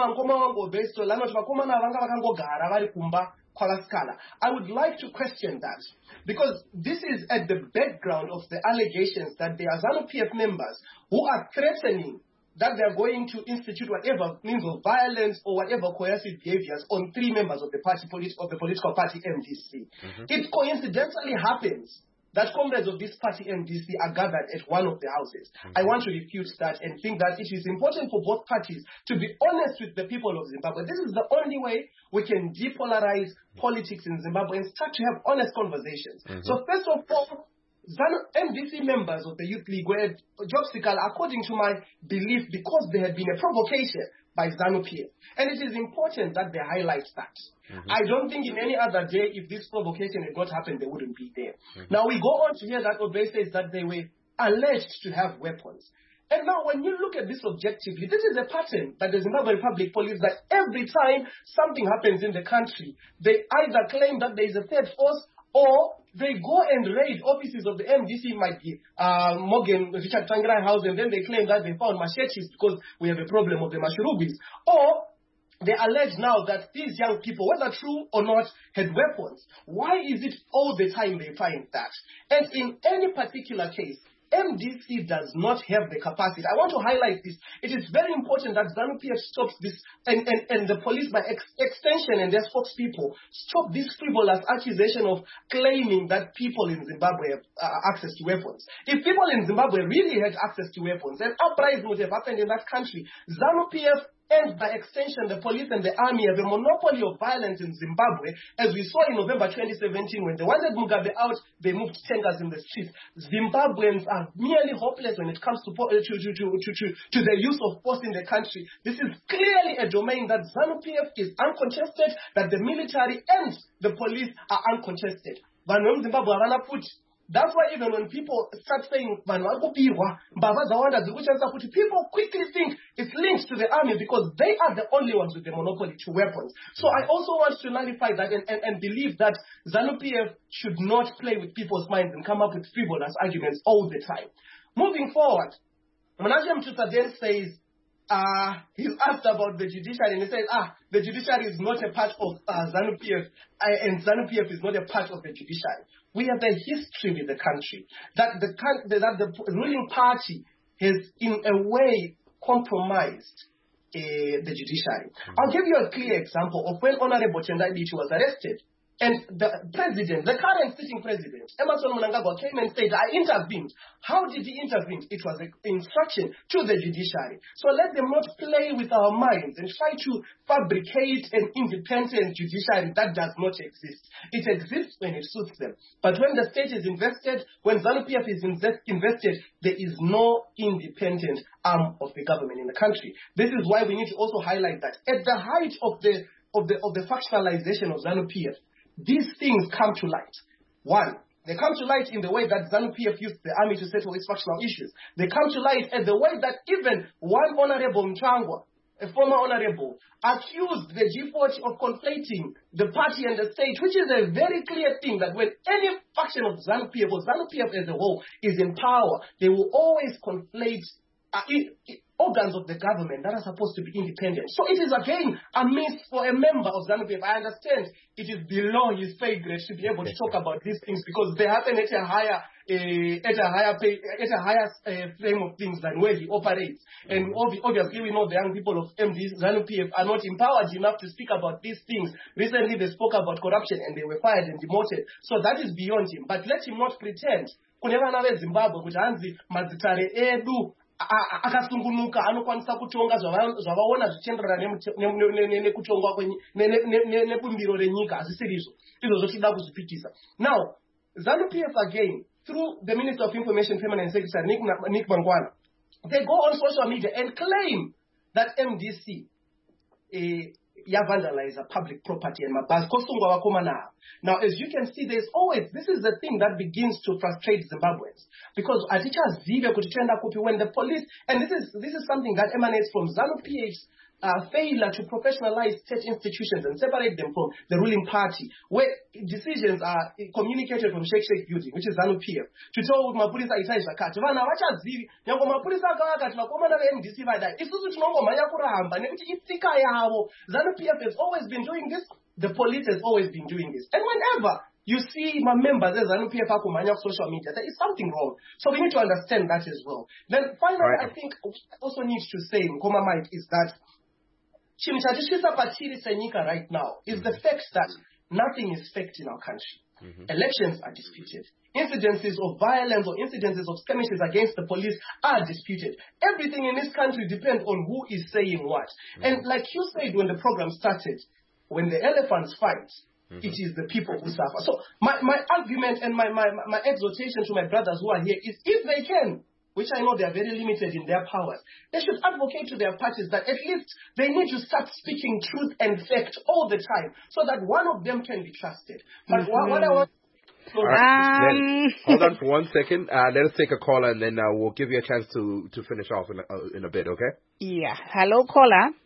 would like to question that, because this is at the background of the allegations that there are ZANU P F members who are threatening that they are going to institute whatever means of violence or whatever coercive behaviors on three members of the party of the political party M D C. Mm-hmm. It coincidentally happens that comrades of this party M D C are gathered at one of the houses. Mm-hmm. I want to refute that and think that it is important for both parties to be honest with the people of Zimbabwe. This is the only way we can depolarize politics in Zimbabwe and start to have honest conversations. Mm-hmm. So first of all, M D C members of the Youth League were job-seeker, according to my belief, because there had been a provocation by ZANU P F. And it is important that they highlight that. Mm-hmm. I don't think in any other day, if this provocation had not happened, they wouldn't be there. Mm-hmm. Now we go on to hear that Obey says that they were alleged to have weapons. And now when you look at this objectively, this is a pattern that the Zimbabwe Republic Police, that every time something happens in the country, they either claim that there is a third force, or they go and raid offices of the M D C, might be uh, Morgan, Richard Tsvangirai house, and then they claim that they found machetes because we have a problem of the Mashurubis. Or they allege now that these young people, whether true or not, had weapons. Why is it all the time they find that? And in any particular case, M D C does not have the capacity. I want to highlight this. It is very important that ZANU P F stops this, and, and, and the police by ex extension and their spokespeople stop this frivolous accusation of claiming that people in Zimbabwe have uh, access to weapons. If people in Zimbabwe really had access to weapons, then uprising would have happened in that country. ZANU P F and by extension, the police and the army have a monopoly of violence in Zimbabwe, as we saw in November twenty seventeen when they wanted Mugabe out, they moved tankers in the streets. Zimbabweans are merely hopeless when it comes to, to, to, to, to, to, to the use of force in the country. This is clearly a domain that ZANU P F is uncontested, that the military and the police are uncontested. But when Zimbabwe are put, that's why even when people start saying, people quickly think it's linked to the army because they are the only ones with the monopoly to weapons. So I also want to nullify that and, and, and believe that ZANU P F should not play with people's minds and come up with frivolous arguments all the time. Moving forward, Munashe Mtuta then says, uh, he's asked about the judiciary, and he says, ah, the judiciary is not a part of uh, ZANU P F, uh, and ZANU P F is not a part of the judiciary. We have a history with the country that the, that the ruling party has, in a way, compromised uh, the judiciary. Mm-hmm. I'll give you a clear example of when Honorable Tendai Bichu was arrested. And the president, the current sitting president, Emmerson Mnangagwa, came and said, I intervened. How did he intervene? It was an instruction to the judiciary. So let them not play with our minds and try to fabricate an independent judiciary that does not exist. It exists when it suits them. But when the state is invested, when ZANU P F is invest, invested, there is no independent arm of the government in the country. This is why we need to also highlight that at the height of the of the of the factionalization of ZANU P F, these things come to light. One, they come to light in the way that ZANU P F used the army to settle its factional issues. They come to light in the way that even one Honorable Mchangwa, a former honorable, accused the G forty of conflating the party and the state, which is a very clear thing that when any faction of ZANU P F or ZANU P F as a whole is in power, they will always conflate uh, I- I- organs of the government that are supposed to be independent. So it is again a miss for a member of ZANU-P F. I understand it is below his pay grade to be able to talk about these things because they happen at a higher uh, at a higher pay, at a higher uh, frame of things than where he operates. And ob- obviously we know the young people of M D ZANU-P F are not empowered enough to speak about these things. Recently they spoke about corruption and they were fired and demoted. So that is beyond him. But let him not pretend kune vana veZimbabwe kuti hanzi madzitare edu akasungunuka anokwanisa kutonga zvavaona zvichienderana nekutongwa nebumbiro renyika hazvisiri izvo izvozvo tinoda kuzvipitisa. Now ZANU-P F again through the Minister of Information Permanent Secretary Nick, Nick Mangwana, they go on social media and claim that M D C uh, ya vandalize public property and mabasi kosungwa wakoma now. Now, as you can see, there's always, this is the thing that begins to frustrate Zimbabweans because atichazive kuti toenda kupi when the police, and this is this is something that emanates from ZANU-P F's uh, failure to professionalize state institutions and separate them from the ruling party, where decisions are communicated from Sheikh Sheikh Building, which is ZANU-P F, to tell mapurisa itai zvakati. Vana vachazivi, nyango mapurisa akavakati vakomana ve M D C vadai. Isusu tinongomhanya kuramba nekuti itsika yavo. ZANU-P F has always been doing this. The police has always been doing this. And whenever you see my members as ZANU-P F akumhanya social media, there is something wrong. So we need to understand that as well. Then finally, right. I think also needs to say, Nkoma Mike, is that chinhu chatisvisa patiri senyika right now is the fact that nothing is faked in our country. Mm-hmm. Elections are disputed. Incidences of violence or incidences of skirmishes against the police are disputed. Everything in this country depends on who is saying what. Mm-hmm. And like you said when the program started, when the elephants fight, mm-hmm. it is the people who suffer. So my, my argument and my, my, my exhortation to my brothers who are here is if they can, which I know they are very limited in their powers, they should advocate to their parties that at least they need to start speaking truth and fact all the time so that one of them can be trusted. But mm-hmm. what, what I want... So right. um... Hold on for one second. Uh, let us take a caller and then uh, we'll give you a chance to, to finish off in a, uh, in a bit, okay? Yeah. Hello, caller.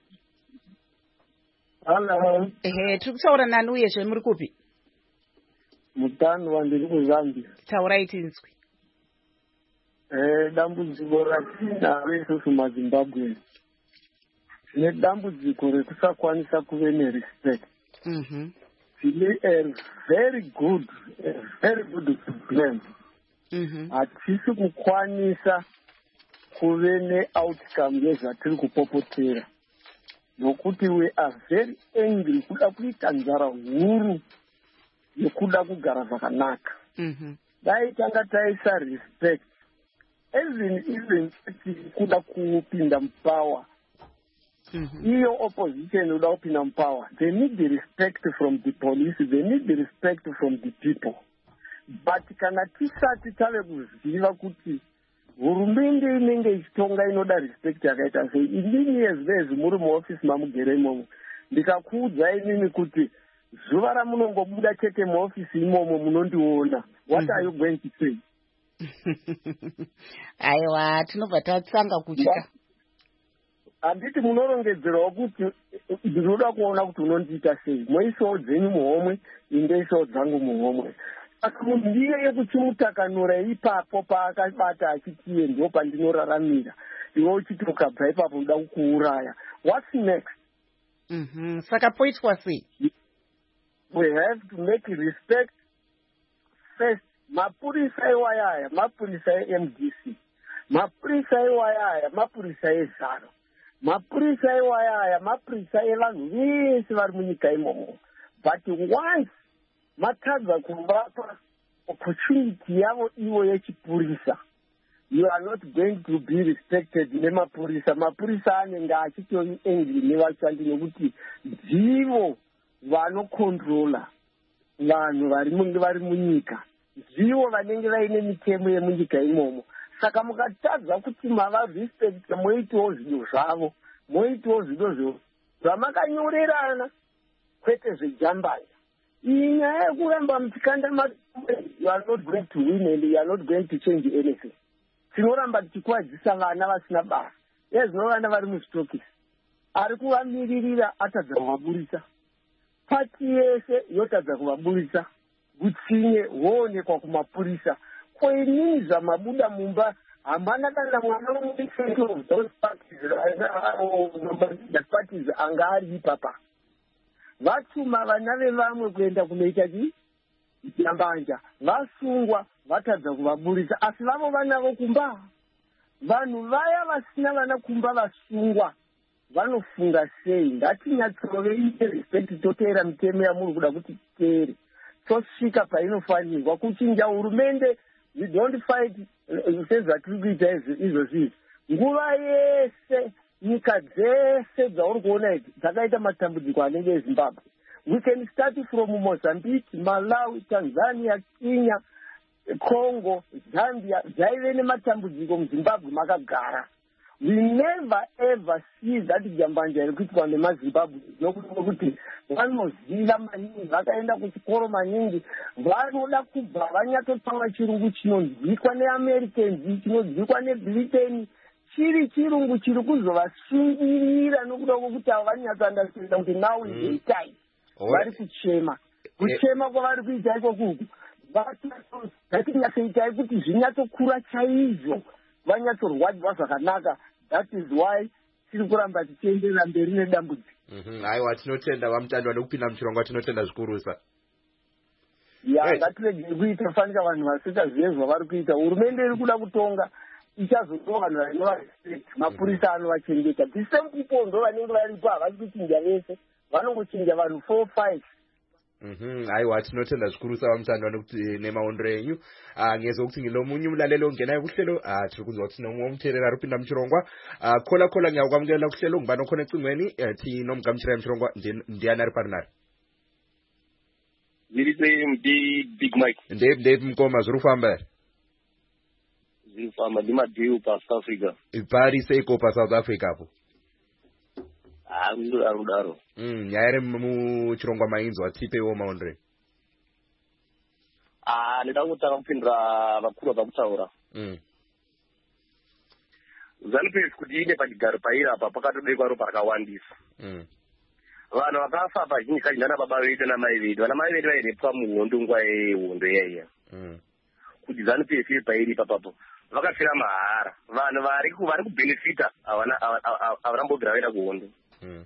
Hello. Hey, tukutaura nani uyezve muri kupi? Mutano ndiri kuZambia. Taurai tinzwi. Eh, dambudziko ratinaro isusu maZimbabwe tine dambudziko rekusakwanisa kuve nerespect. Mhm. Tine a very good, a very good problem. Mhm. Hatisi kukwanisa kuve neoutcome yezvatiri kupopotera. Nokuti we are very angry kuda kuita nzara huru yekuda kugara zvakanaka. Mhm. Dai tanga taisa respect. Even even kuda kupinda power. Mm-hmm. Iyo opposition kuda kupinda power. They need the respect from the police. They need the respect from the people. But kana tisati tave kuziva kuti hurumende inenge ichitonga inoda respect yakaita sei. Inini yezvezi muri muoffice mamugere imomo. Ndikakuudza inini kuti zuva ramunongobuda chete muoffice imomo munondiona. What mm-hmm. are you going to say? Aiwa, tinobva tatsanga kutya. Handiti munorongedzerawo kuti ndinoda kuona kuti unondiita sei. Moisawo dzenyu muhomwe, indeisawo dzangu muhomwe. Saka munhu ndiye yekuchimutakanura ipapo paakabata achitiye ndo pandinoraramira. Iwe uchiti ukabva ipapo unoda kukuuraya. What's next? Mhm. Saka poitwa sei? We have to make respect first. Mapurisa iwayaya, mapurisa e-M D C. Mapurisa iwayaya, mapurisa ezano. Mapurisa iwayaya, mapurisa evanhu vese vari munyika imomo. But once matadza kuvapa opportunity yavo ivo yechipurisa, you are not going to be respected nemapurisa. Mapurisa anenge achitori angry nevashandi nekuti ndivo vanokontrola vanhu vari munyika. Zivo vanenge vaine mitemo yemunyika imomo. Saka mukatadza kuti mava respect moitawo zvinhu zvavo, moitawo zvinhu zvamakanyorerana kwete zvejambaya. Iyi nyaya yekuramba muchikanda matombo, you are not going to win and you are not going to change anything. Tinoramba tichikuwadzisa vana vasina basa. Yezvo vana vari muzvitokisi. Ari kuvamiririra atadza kuvaburisa. Pati yese yotadza kuvaburisa. Gutsinye woonekwa kumapurisa. Kwenini zvamabuda mumba hamana kana mwana mumwe those parties that parties anga ari ipapa vatuma vana vevamwe kuenda kunoita chi nyambanja vasungwa vatadza kuvaburisa asi vavo vanavo kumba vanhu vaya vasina vana kumba vasungwa vanofunga sei ngatinyatsoveite respect toteera mitemo yamuri kuda kuti teere tosvika painofanirwa kuchinja hurumende we don't fight sezvatiri kuita izvozvizvi nguva yese nyika dzese dzauri kuona idzi dzakaita matambudziko anenge ezimbabwe we can start from Mozambique, Malawi, Tanzania, Kenya, Congo, Zambia dzaive nematambudziko muzimbabwe makagara. We never ever see that jambanja iri kuitwa nemazimbabwe nokuti vanoziva maningi vakaenda kuchikoro maningi vanoda kubva vanyatotanga chirungu chinonzwikwa neAmericans chinonzwikwa neBritain chiri chirungu chiri kuzovasungirira nokuda kwokuti havanyatsoandastanda kuti now is the time vari kuchema kuchema kwavari kuita ikokuku ngatinyatsoitai kuti zvinyatsokura chaizvo vanyatsorwadziwa zvakanaka. That is why tiri kuramba tichienderera mberi nedambudziko. Aiwa, tinotenda vamutandwa nekupinda muchirongwa, tinotenda zvikurusa. Ya ngatirege kuita fanika vanhu vasikazive zvavari kuita. Hurumende iri kuda kutonga ichazotonga vanhu vanova mapurisa anovachengeta. The same people ndo vanenge varipo havasi kuchinja vese, vanongochinja vanhu four five. Mhm, aiwa tinotenda zvikurusa vamutandwa nekuti nemaondero enyu. Ngezo kuti ngilomunye umlalelo ongenayo kuhlelo tiri kunzwa kuti nomwe umuteereri ari kupinda muchirongwa. Khola khola ngiyakwamukela kuhlelo ngubani okhona ecingweni tinomugamuchira muchirongwa ndiyani ari pari nari. Ndiri mdi Big Mike. Ndep ndep mkoma zviri kufamba here? Zviri kufamba ndimadhiu pa South Africa. Pari seiko pa South Africa apo? Ah, kudaro daro. Mm, nyaya iri muchirongwa mainzwa tipeiwo maondero. Ah, ndida kutanga kupindura vakuru vakutaura. Mm. ZANU-PF kuti ine pachigaro paira apa pakatobekwa ropa rakawandisa. Mm. Vanhu vakafa pazhinji kachi nana baba vedu namai vedu. Vana mai vedu vairepwa muhondo nguva yehondo yaiya. Mm. Kuti ZANU-PF iri pairi ipapapo vakafira mahara. Vanhu vari vari kubhenefita havana mbogara vaenda kuhondo. Mm.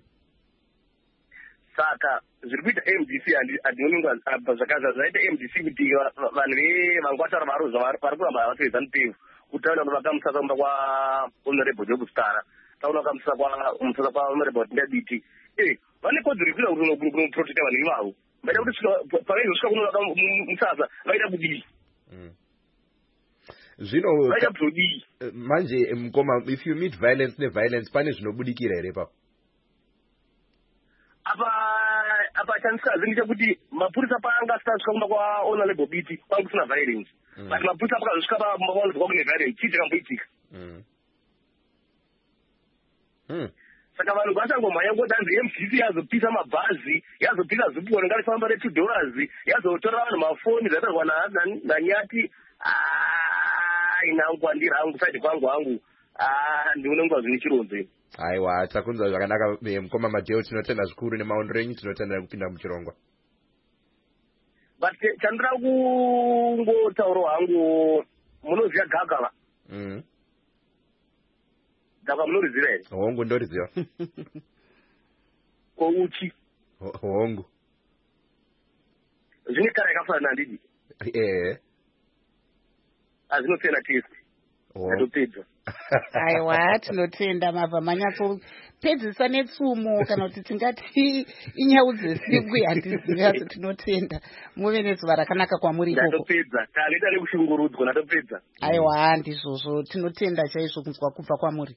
Saka zviri kuita M D C handinoningwa zvakaza zvaita M D C kuti vanhu vevangwatara varozva vari kuramba havasi ZANU-PF kuti taenda vakamusasa kumba kwa honorable Job Star, taona vakamusasa kwa musasa kwa honorable Ndabiti. Eh, vane kodzero yekuda kunoprotecta vanhu ivavo. Vaida kuti pavaizosvika kuno vakamusasa vaida kudii? Zvino vaida kudii? Manje mkoma, if you meet violence neviolence pane zvinobudikira here ipapo? Apa apa chansika zvinge kuti mapurisa paanga asasvika kumba kwa honorable Biti kwanga kusina violence. But mapurisa pakazosvika pa kumba kwa kune violence chiti kamboitika. Mm. Mm. Saka vanhu vasangomhanya kuti hanzi M D C yazopisa mabhazi, yazopisa ziporo ngarifamba re two dollars, yazotora vanhu mafoni zvatarwa nanyati. Ah, inangu andira hangu side kwangu hangu. Ah, ndinongwa zvine chironzo. Aiwa, takunzwa zvakanaka mkoma Madeo, tinotenda zvikuru nemaondero enyu, tinotenda kupinda muchirongwa. But chandira kungotauro hangu munoziva gagava. Mm. Gagava munoriziva here? Hongu ndoriziva. Ko uchi. Hongu. Zvine kara yakafanana handidi? Eh. Azvinosiyana taste. Ndopedza. Aiwa, tinotenda mabva manyatsopedzisa netsumo kana kuti tingati inyau dzesiku handizivi, asi tinotenda muve nezuva rakanaka kwamuri ikoko. Ndatopedza, taneta nekushungurudzwa, ndatopedza. Aiwa, ndizvozvo tinotenda chaizvo kunzwa kubva kwamuri.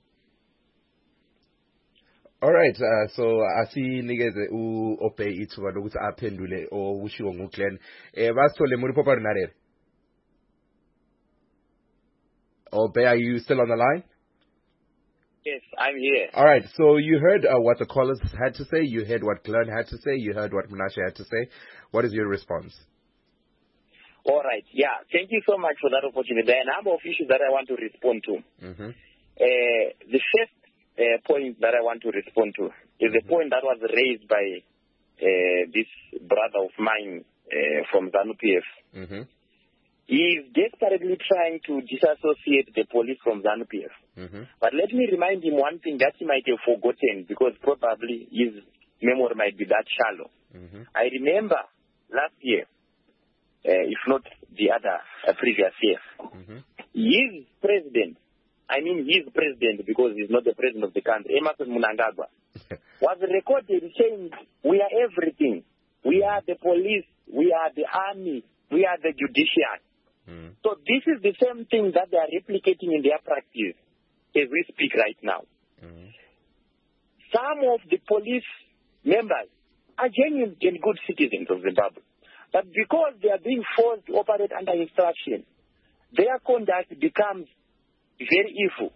Alright, uh, so asinikeze u-Obey ithuba lokuthi aphendule okushiwo nguGlenn. Eh, basithole muri popari narere. Obey, are you still on the line? Yes, I'm here. All right, so you heard uh, what the callers had to say, you heard what Glenn had to say, you heard what Menashe had to say. What is your response? All right, yeah, thank you so much for that opportunity. There are a number of issues that I want to respond to. Mm-hmm. Uh, the first uh, point that I want to respond to is the point that was raised by uh, this brother of mine uh, from ZANU-P F. Mm-hmm. He is desperately trying to disassociate the police from ZANU P F. Mm-hmm. But let me remind him one thing that he might have forgotten, because probably his memory might be that shallow. Mm-hmm. I remember last year, uh, if not the other uh, previous year, Mm-hmm. his president, I mean his president because he's not the president of the country, Emmerson Mnangagwa, was recorded saying, we are everything. We are the police, we are the army, we are the judiciary. Mm. So this is the same thing that they are replicating in their practice as we speak right now. Mm. Some of the police members are genuine and good citizens of Zimbabwe. But because they are being forced to operate under instruction, their conduct becomes very evil.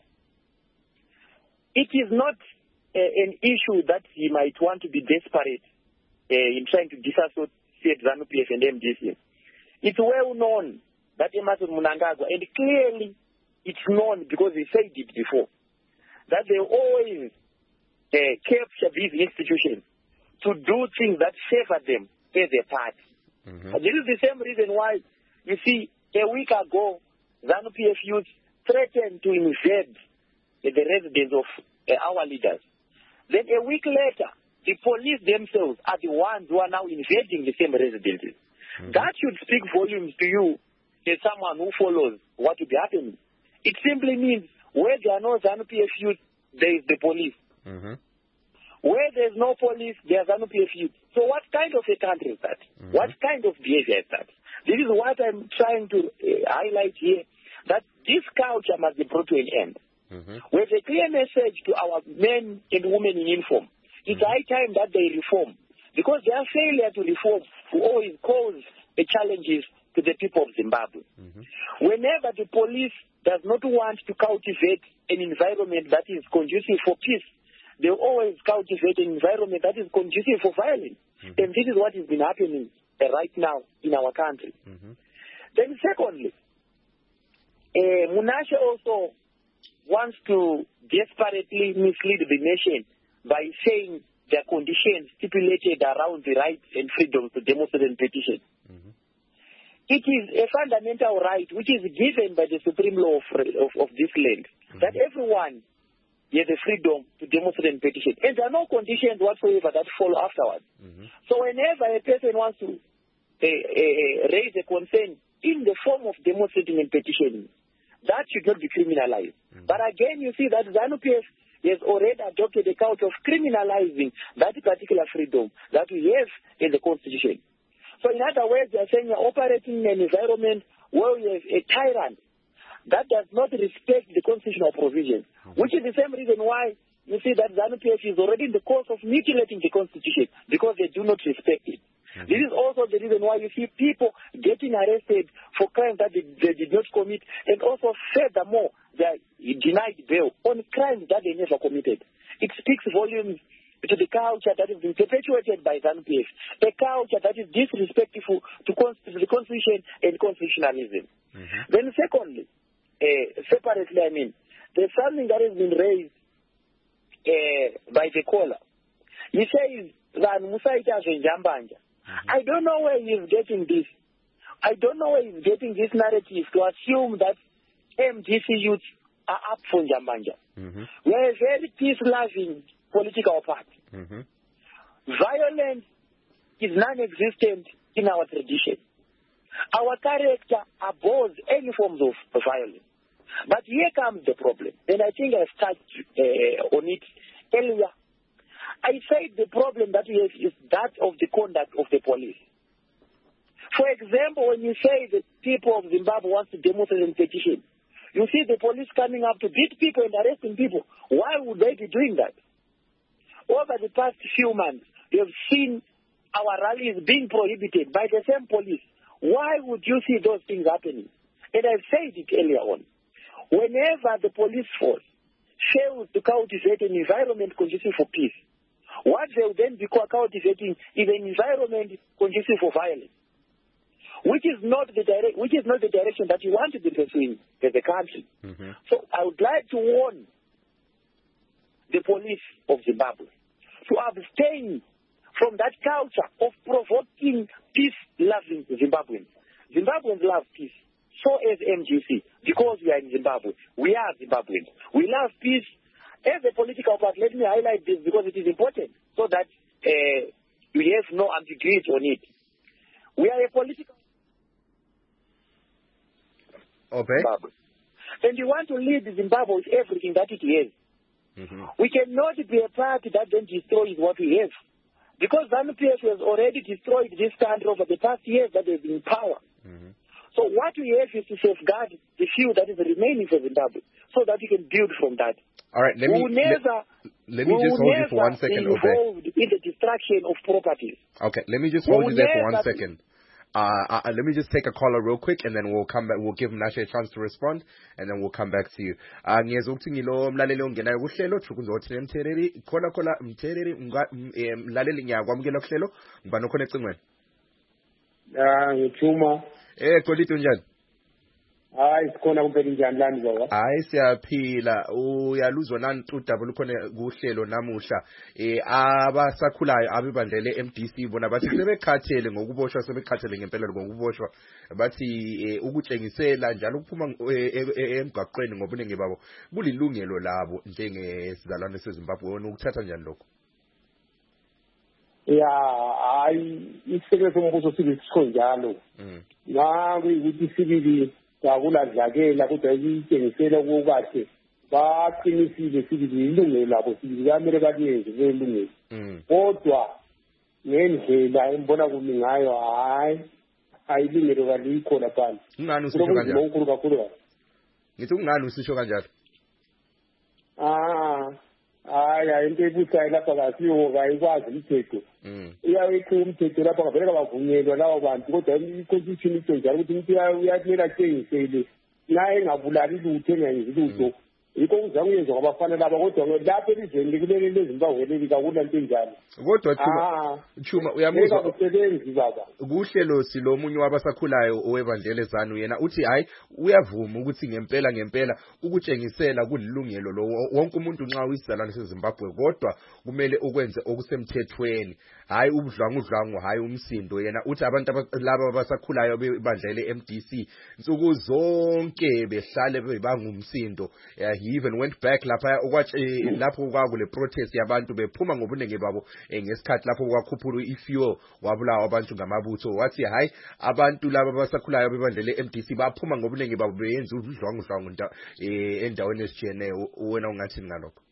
It is not uh, an issue that he might want to be desperate uh, in trying to disassociate ZANU P F and M D C. It's well known that Emmerson Mnangagwa, and clearly it's known because he said it before, that they always uh, capture these institutions to do things that favor them as a party. Mm-hmm. And this is the same reason why, you see, a week ago, ZANU P F youth threatened to invade uh, the residence of uh, our leaders. Then a week later, the police themselves are the ones who are now invading the same residences. Mm-hmm. That should speak volumes to you as someone who follows what will be happening. It simply means where there are no ZANU P F youth, there is the police. Mm-hmm. Where there is no police, there are ZANU P F youth. So what kind of a country is that? Mm-hmm. What kind of behavior is that? This is what I'm trying to uh, highlight here, that this culture must be brought to an end. Mm-hmm. With a clear message to our men and women in uniform. It's high time that they reform, because their failure to reform will always cause the challenges to the people of Zimbabwe. Mm-hmm. Whenever the police does not want to cultivate an environment that is conducive for peace, they always cultivate an environment that is conducive for violence. Mm-hmm. And this is what has been happening uh, right now in our country. Mm-hmm. Then secondly, uh, Munashe also wants to desperately mislead the nation by saying there are conditions stipulated around the rights and freedoms to demonstrate and petition. Mm-hmm. It is a fundamental right which is given by the supreme law of, of, of this land, mm-hmm. that everyone has the freedom to demonstrate and petition. And there are no conditions whatsoever that follow afterwards. Mm-hmm. So whenever a person wants to uh, uh, raise a concern in the form of demonstrating and petitioning, that should not be criminalized. Mm-hmm. But again, you see that ZANU P F has already adopted a couch of criminalizing that particular freedom that we have in the Constitution. So in other words, they are saying you're operating in an environment where you have a tyrant that does not respect the constitutional provisions, mm-hmm. which is the same reason why you see that ZANU P F is already in the course of mutilating the Constitution, because they do not respect it. Mm-hmm. This is also the reason why you see people getting arrested for crimes that they, they did not commit, and also furthermore, they are denied bail on crimes that they never committed. It speaks volumes to the culture that has been perpetuated by ZANU P F, a culture that is disrespectful to, const- to the Constitution and constitutionalism. Mm-hmm. Then secondly, uh, separately, I mean, there's something that has been raised uh, by the caller. He says that Musaita Njambanja. I don't know where he's getting this. I don't know where he's getting this narrative to assume that M D C youths are up for Njambanja. Mm-hmm. We are a very peace-loving political party. Mm-hmm. Violence is non-existent in our tradition. Our character abhors any forms of violence. But here comes the problem, and I think I've touched uh, on it earlier. I said the problem that we have is that of the conduct of the police. For example, when you say the people of Zimbabwe want to demonstrate and petition, you see the police coming up to beat people and arresting people. Why would they be doing that? Over the past few months, we have seen our rallies being prohibited by the same police. Why would you see those things happening? And I've said it earlier on. Whenever the police force fails to cultivate an environment conducive for peace, what they will then be cultivating is an environment conducive for violence, which is not the direct, which is not the direction that you want to be pursuing as a country. Mm-hmm. So I would like to warn the police of Zimbabwe to abstain from that culture of provoking peace-loving Zimbabweans. Zimbabweans love peace. so as M G C, because we are in Zimbabwe, we are Zimbabweans. We love peace. As a political party, let me highlight this because it is important so that uh, we have no ambiguity on it. We are a political okay. Zimbabwe. And we want to lead Zimbabwe with everything that it has. Mm-hmm. We cannot be a party that then destroys what we have. Because ZANU P F has already destroyed this country over the past years that they've been in power. Mm-hmm. So what we have is to safeguard the few that is remaining for Zimbabwe so that we can build from that. All right, let me, we'll never, let, let me just hold you for one second, Obey. Involved in the destruction of properties. Okay, let me just hold we'll you there for one be... second. Uh, uh, let me just take a caller real quick, and then we'll come back. We'll give Nasha a chance to respond, and then we'll come back to you. Uh, ngiyeza ukuthi ngilo mlaleli ongenayo kuhlelo thukunzothi nemthereri khona khona mthereri mlaleli ngiyakwamukela kuhlelo ngibani khona ecingweni. Ah, ngithuma. Eh, Kolito njani? Hayi sikhona kumpela njani lani baba? Hayi siyaphila. Uyaluzwa nani udaba lukhona kuhlelo namuhla. Eh abasakhulayo abibandlele M D C bona bathi sebekhathele ngokuboshwa sebekhathele ngempela ngokuboshwa. Bathi ukutshengisela njalo ukuphuma emgaqweni ngobuningi babo kulilungelo labo njengesizalwane seZimbabwe wona ukuthatha njani lokho? Ya hayi isikele sombuso silisho njalo. Mhm. Na kuyikuthi sibili kakuladlakela kodwa itshengisela ukukahle baqinisile sibili ilungelo labo sibili kamele bayenze lelungelo. Kodwa ngendlela embona kumi ngayo hayi ayilungelo kalikho lapha. Ungani usisho kanjalo? Unkulu kakhulu. Ngithi ungani usisho kanjalo? Ah hayi into ebusayo lapha kasiyo kayikwazi umthetho. Mhm. Iyawethi umthetho lapha ngavele kabavunyelwa lawo bantu kodwa i-constitution itsho njalo ukuthi umuntu uyakumele atshengisele naye engabulali lutho engenzi lutho. Yikho kuza kuyenza kwabafana laba kodwa lapha elizweni likuleli leZimbabwe leli kakulanto enjalo. Kodwa Chuma Chuma uyamuzwa ukusebenzi baba. Kuhlelo silomunye wabasakhulayo owebandlele ZANU yena uthi hayi uyavuma ukuthi ngempela ngempela ukutshengisela kulilungelo lo wonke umuntu nxa uyisizalwane seZimbabwe kodwa kumele ukwenze okusemthethweni hayi ubudlwangu udlwangu hayi umsindo yena uthi abantu laba abasakhulayo bebandlele M D C insuku zonke behlale bebangumsindo. He even went back lapha okwathi lapho kwakule protest yabantu bephuma ngobuningi babo ngesikhathi lapho kwakhuphula ifuel wabulawa abantu ngamabutho wathi hayi abantu laba abasakhulayo bebandlele M D C baphuma ngobuningi babo beyenza udlwangu udlwangu endaweni esijiyeneyo wena ungathini ngalokho?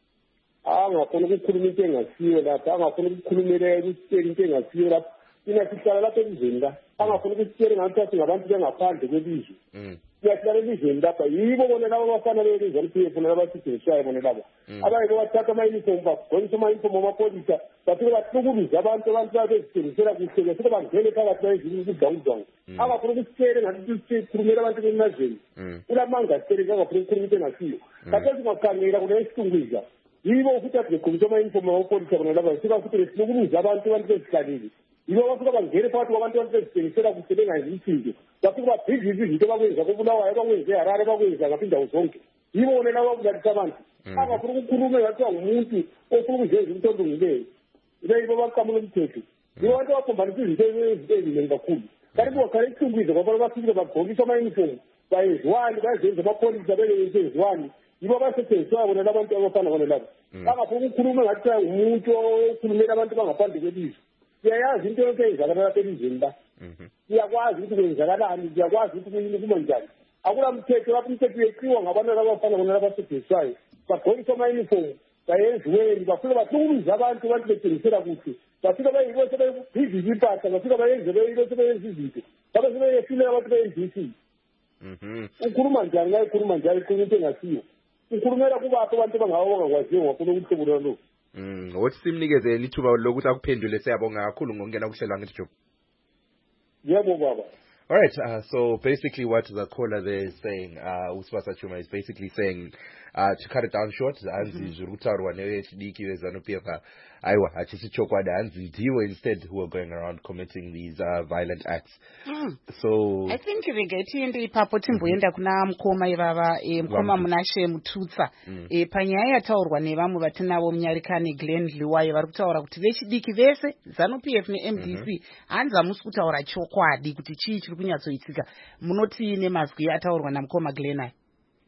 Angafuna ukukhuluma into engasiyo lapha angafuna ukukhulumela ukutshela into engasiyo lapha ina sihlala lapha elizweni la angafuna ukutshela ngathi ngabantu bengaphandle kwelizwe. Siyahlala elizweni lapha yibo bona laba abafana belizwe P F bona abasideshayo bona laba abayeke bathatha ama-uniform bagqokisa ama-uniform amapolisa bafike bahlukuluze abantu abantu babezithengisela kuhle befike bangene phakathi bayezini ukudlwangudlwangu. Angafuna ukusitshele ngathi sikhulumela abantu bemazweni ulamanga asitshele angafuna ukukhuluma into engasiyo khathesi singakhangela kuna esihlungwiza yibo ukuthi athi begqokisa ama-uniform amapolisa bona laba sika futhi behlukuluze abantu abantu bezihlalile yibo bafike bangene phakathi kwabantu abantu bezithengisela kuhle bengayenzi izinto bafike babhizize izinto bakwenza kobulawayo bakwenza eHarare bakwenza ngaphi indawo zonke yibo bona laba abulalisa abantu angafuna ukukhuluma ngathiwa ngumuntu ofuna ukuzenza into olungileyo yibo baqamula umthetho yibo abantu abaphambanisa izinto eziningi kakhulu kanti kuwakhale isihlungwize kwabona bafike bagqokisa ama-uniform bayeziwani bazenza amapolisa beyenze eziwani yibo abasetshenziswayo bona labantu abafana bona labo angafuna ukukhuluma ngathiwa ngumuntu okhulumela abantu bangaphandle kwelizwe. Siyayazi into yonke eyenzakala lapha elizweni la siyakwazi ukuthi kwenzakalani siyakwazi ukuthi kuyini kuma njani akula mthetho lapho umthetho uyeqiwa ngabantu abafana bona labasetshenziswayo bagqokisa ama-uniform bayenziweni bafike bahlukuluze abantu abantu bethengisela kuhle bafike bayibo sebebhizize impahla bafike bayenze beyibo sebeyenza izinto babe sebeyehluleka abantu be-M D C. Ukhuluma njani ngayo ukhuluma njalo ikhuluma into engasiyo ukhulumela kubaphi abantu bangabo bangakwaziyo ngafuna ukuhlobo lalo. Mm, wothi simnikeze lithuba lokuthi akuphendule siyabonga kakhulu ngokungena kuhlelo ngithi Job. Yebo baba. All right, uh, so basically what the caller there is saying, uh, Uswasa Chuma is basically saying, uh, to cut it down short, Anzi Zurutaru and H D K ZANU P F Aiwa, Achisi Chokwadans, Ndiwe instead who are going around committing these uh, violent acts. Mm. So I think rigetiende ipapo timboenda kuna mukoma ivava e, mukoma Munashe Mututsa mm. e, panyaya yataurwa nevamwe vatinavo munyarikani Glenn Liwaye vari kutaura kuti vechidiki vese ZANU-P F ne-M D C mm-hmm. hanzi hamusi kutaura chokwadi kuti chii chiri kunyatsoitika. Munoti nemazwi ataurwa namukoma Glenn aya?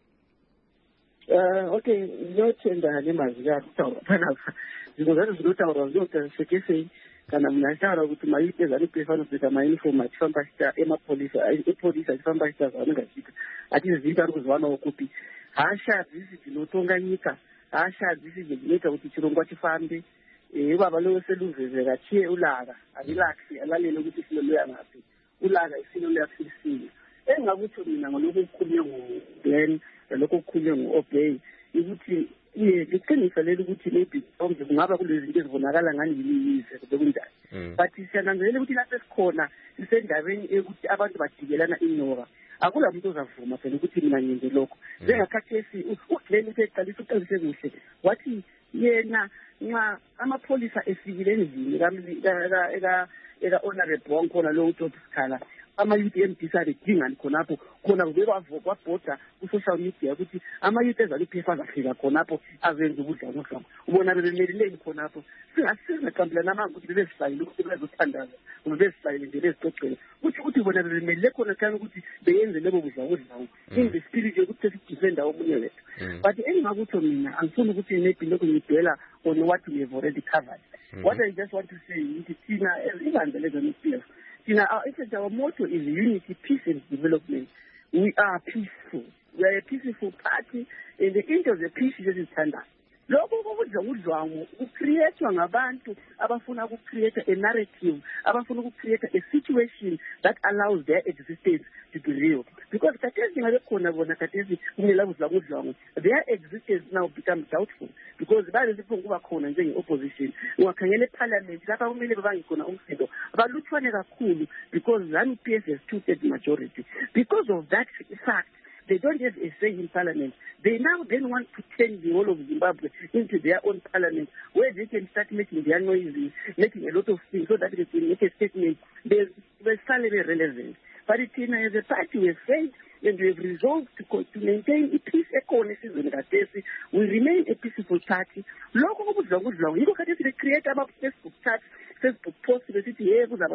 Uh, okay, ndinotenda nemazwi akutaurwa panapa. Zvinhu zvacho zvinotaurwa zvinotasekesei kana munhu achitaura kuti maite ZANU-P F anopfeka maunifomu achifamba achita emapolisa epolisi achifamba achita zvaanenge achiita atizivi ari kuzowanawo kupi. Hasha hadzisi dzinotonga nyika, hasha hadzisi dzinoita kuti chirongwa chifambe. Ibaba loseluvezeka chiye ulaka alilaksi alalele ukuthi siloya ngaphi ulaka isiloya sisile engakuthi mina ngalokukhulunywa nguGlenn lokho kukhulunywa nguObey ukuthi iqiniso leli ukuthi maybe manje kungaba kulezi zinto ezibonakala ngani yilize bekunjani but siyananzelela ukuthi lapho esikhona sisendaweni ukuthi abantu badikelana inyoka akula muntu ozavuma phela ukuthi mina ngenze lokho njengakhathesi uGlenn useqalisa uqalise kuhle wathi yena nxa amapolisa efikile endlini eka eka eka honorable wankhona lo uJob Sikhala ama-youth M D C adingani khonapho khona kubekwa kwabhoda ku-social media ukuthi ama-youth eZANU-P F azafika khonapho azenza ukudla ngokudla ubona bebemeleleni khonapho singaqambela namanga ukuthi bebezihlayile ukuthi bezothandaza uma bezihlayile nje bezicocela kuthi ukuthi bona bebemelele khona kanye ukuthi beyenze lebo kudla ngokudla in the spirit yokuthi sidefenda omunye wethu but engingakutho mina angifuni ukuthi maybe lokho ngidwela on what we have already covered. What I just want to say is Tina, even the ZANU-P F, Tina, our, our motto is unity, peace and development. We are peaceful. We are a peaceful party, and the end of the peace is standard. Lokho kokudla udlwangu ucreate ngabantu abafuna ukucreate a narrative abafuna ukucreate a situation that allows their existence to be real because khathesi ngabe khona bona khathesi kumela kudla udlwangu their existence now becomes doubtful because balezi kuba khona njenge opposition ungakhangela eparliament lapha kumele babangikhona umsindo abaluthwane kakhulu because ZANU-P F has two-thirds majority. Because of that fact, they don't have a say in parliament. They now then want to turn the whole of Zimbabwe into their own parliament, where they can start making their noises, making a lot of things, so that they can make a statement. They're, they're salary relevant. But it, you know, as a party, we have said, and we have resolved to, to maintain a peace economy in Gatesi. We remain a peaceful party. Local good long, good long. You look at it, they create about Facebook chat, Facebook post, the city,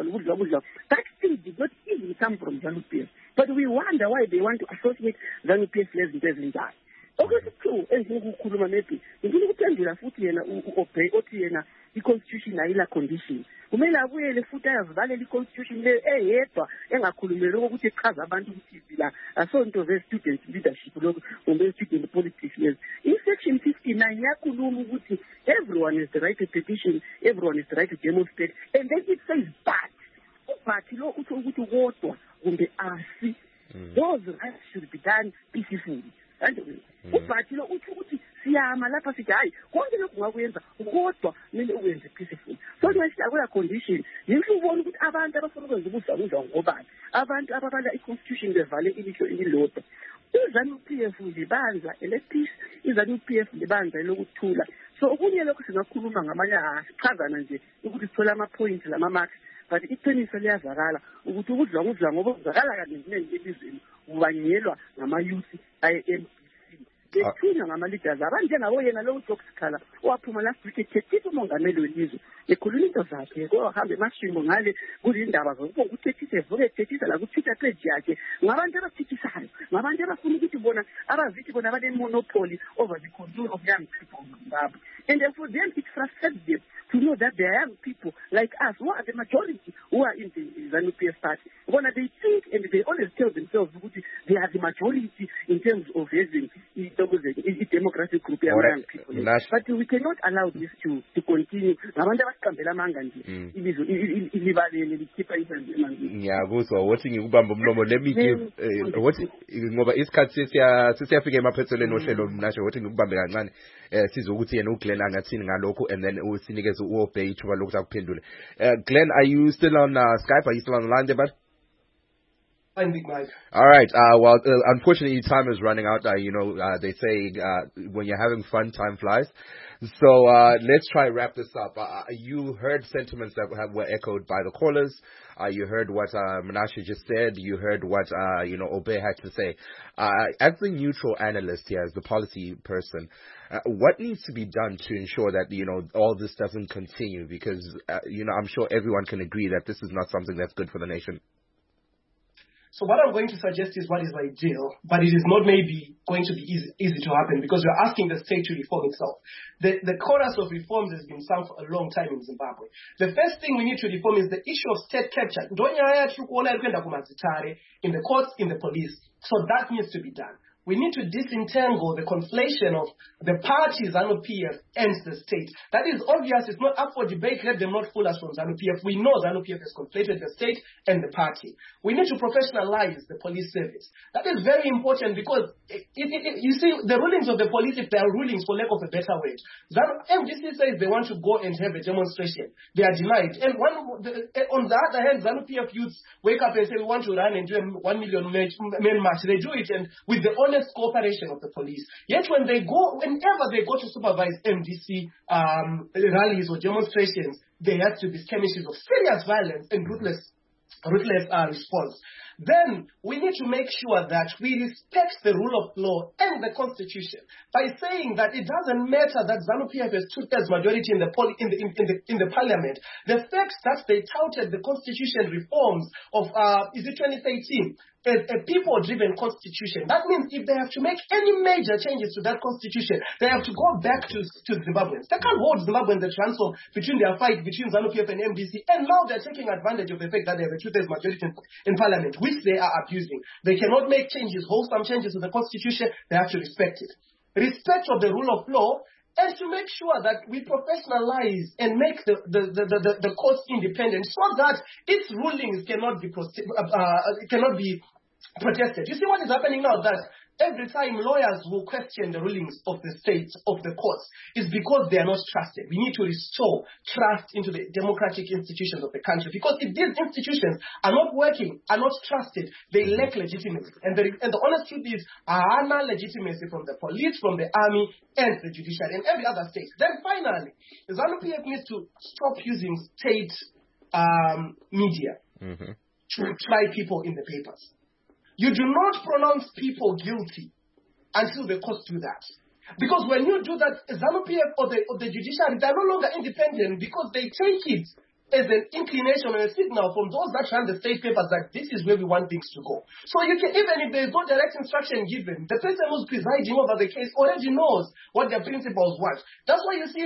that still did not even come from ZANU-P F. But we wonder why they want to associate ZANU-P F less with that. Okay, it's true. And you could maybe. You look at the foot and obey Otiena, the constitution, Naila condition. Umela abuye le futa yazivale le constitution le eyedwa engakhulumela ukuthi ichaza abantu ukuthi bila asonto ze student leadership lokho kumbe student politics yes in section fifty-nine yakhuluma ukuthi everyone has the right to petition, everyone has the right to demonstrate, and then it says but but lo uthi ukuthi kodwa kumbe asi those rights should be done peacefully. And ubhathi lo uthi ukuthi siyama lapha sithi hayi konke lokhu ngakwenza kodwa mina ukwenze peaceful so manje akula condition yinhle ubona ukuthi abantu abafuna ukwenza ukudla kudla ngobani abantu ababala i-constitution bevale ilihlo elilodwa iZANU-P F libanza ele-peace iZANU-P F libanza elokuthula so okunye lokho singakhuluma ngamanye asichazana nje ukuthi sithola ama-point lama-marks but iqiniso liyazakala ukuthi ukudla kudla ngoba kuzakala kaningi elizweni kubanyelwa ngama-youth I-M D C bethunywa ngama-leaders abanjengabo yena lo uJob Sikhala owaphuma last week ethethisa umongameli welizwe ekhuluma into zakhe kohamba emashimo ngale kulindaba zokuthethisa evuke ethethisa la ku-Twitter page yakhe ngabantu abathethisayo ngabantu abafuna ukuthi bona abazithi bona bane-monopoly over the control of young people in Zimbabwe. And therefore then it frustrates them to know that there are young people like us who are the majority who are in the ZANU-P F party. When they think and they always tell themselves that they are the majority in terms of having a democratic group of young people. But we cannot allow this to, to continue. Ngiyakuzwa wothi ngikubamba umlomo let me give wothi ngoba isikhathi sesiyafika emaphethelweni ohlelo Mnashe wothi ngikubambe kancane sizokuthi yena uGlenn angathini ngalokho and then usinikeze uObey ithuba lokuthi akuphendule. Glenn, are you still on uh, Skype? Are you still on the line there, bud? All right. Uh, well, uh, unfortunately, time is running out. Uh, you know, uh, they say uh, when you're having fun, time flies. So uh, let's try and wrap this up. Uh, you heard sentiments that have, were echoed by the callers. Uh, you heard what uh, Menashe just said. You heard what uh, you know Obey had to say. Uh, as the neutral analyst here, as the policy person, uh, what needs to be done to ensure that you know all this doesn't continue? Because uh, you know I'm sure everyone can agree that this is not something that's good for the nation. So what I'm going to suggest is what is ideal, but it is not maybe going to be easy, easy to happen because we're asking the state to reform itself. The, the chorus of reforms has been sung for a long time in Zimbabwe. The first thing we need to reform is the issue of state capture. In the courts, in the police. So that needs to be done. We need to disentangle the conflation of the party ZANU P F and the state. That is obvious. It's not up for debate. Let them not fool us from ZANU P F. We know ZANU P F has conflated the state and the party. We need to professionalize the police service. That is very important because, it, it, it, you see, the rulings of the police, if they are rulings for lack of a better word, M D C says they want to go and have a demonstration. They are denied. And one, the, on the other hand, ZANU P F youths wake up and say, we want to run and do a one million men march. They do it and with the honest cooperation of the police. Yet when they go, whenever they go to supervise M D C um, rallies or demonstrations, there has to be skirmishes of serious violence and ruthless, ruthless uh, response. Then we need to make sure that we respect the rule of law and the Constitution by saying that it doesn't matter that ZANU P F has two-thirds majority in the, poli- in, the, in, in, the, in the parliament. The fact that they touted the Constitution reforms of, uh, is it twenty thirteen? A, a people-driven constitution. That means if they have to make any major changes to that constitution, they have to go back to, to Zimbabweans. They can't hold Zimbabweans the transfer between their fight between ZANU P F and M D C, and now they're taking advantage of the fact that they have a two-thirds majority in, in parliament, which they are abusing. They cannot make changes, wholesome changes to the constitution. They have to respect it. Respect of the rule of law, and to make sure that we professionalize and make the, the, the, the, the courts independent so that its rulings cannot be, uh, cannot be protested. You see what is happening now? That every time lawyers will question the rulings of the state, of the courts, is because they are not trusted. We need to restore trust into the democratic institutions of the country. Because if these institutions are not working, are not trusted, they lack legitimacy. And the, and the honest truth is, are no legitimacy from the police, from the army, and the judiciary, and every other state. Then finally, the ZANU P F needs to stop using state um, media mm-hmm. to try people in the papers. You do not pronounce people guilty until the courts do that. Because when you do that, ZANU P F or the, or the judiciary, they're no longer independent because they take it as an inclination or a signal from those that run the state papers that this is where we want things to go. So you can, even if there's no direct instruction given, the person who's presiding over the case already knows what their principals want. That's why you see,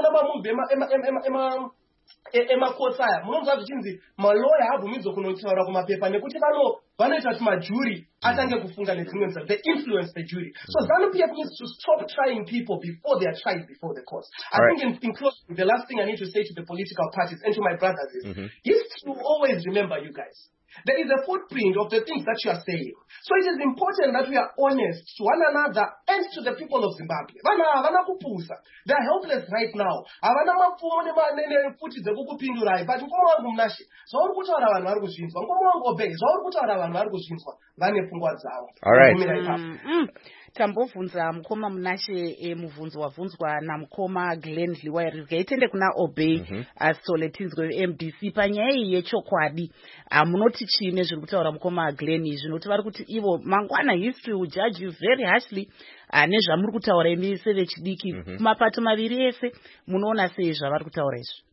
emakhotsi aya munonzwa zvichinzi maloya haabvumidzwe kunotaura kumapepa nekuti vanoita kuti majuri atange kufunga nedzimwe nzira. They influence the jury. So ZANU P F needs to stop trying people before they are tried before the courts. I All think right. in, in closing, the last thing I need to say to the political parties and to my brothers is, mm-hmm. is to always remember, you guys, there is a footprint of the things that you are saying. So it is important that we are honest to one another and to the people of Zimbabwe. They are helpless right now. All right. Mm-hmm. Tambovunza mukoma Menashe e muvunzo wavunzwa na mukoma Glenn Liwairi gaitende kuna Obey mm-hmm. asoletinzwe M D C panyaya yechokwadi munoti chine zviri kutaura mukoma Glenn zvinoti vari kuti ivo mangwana history will judge you very harshly nezvamuri kutaura imi sevechidiki kumapato maviri ese munoona sei zvavari kutaura izvi?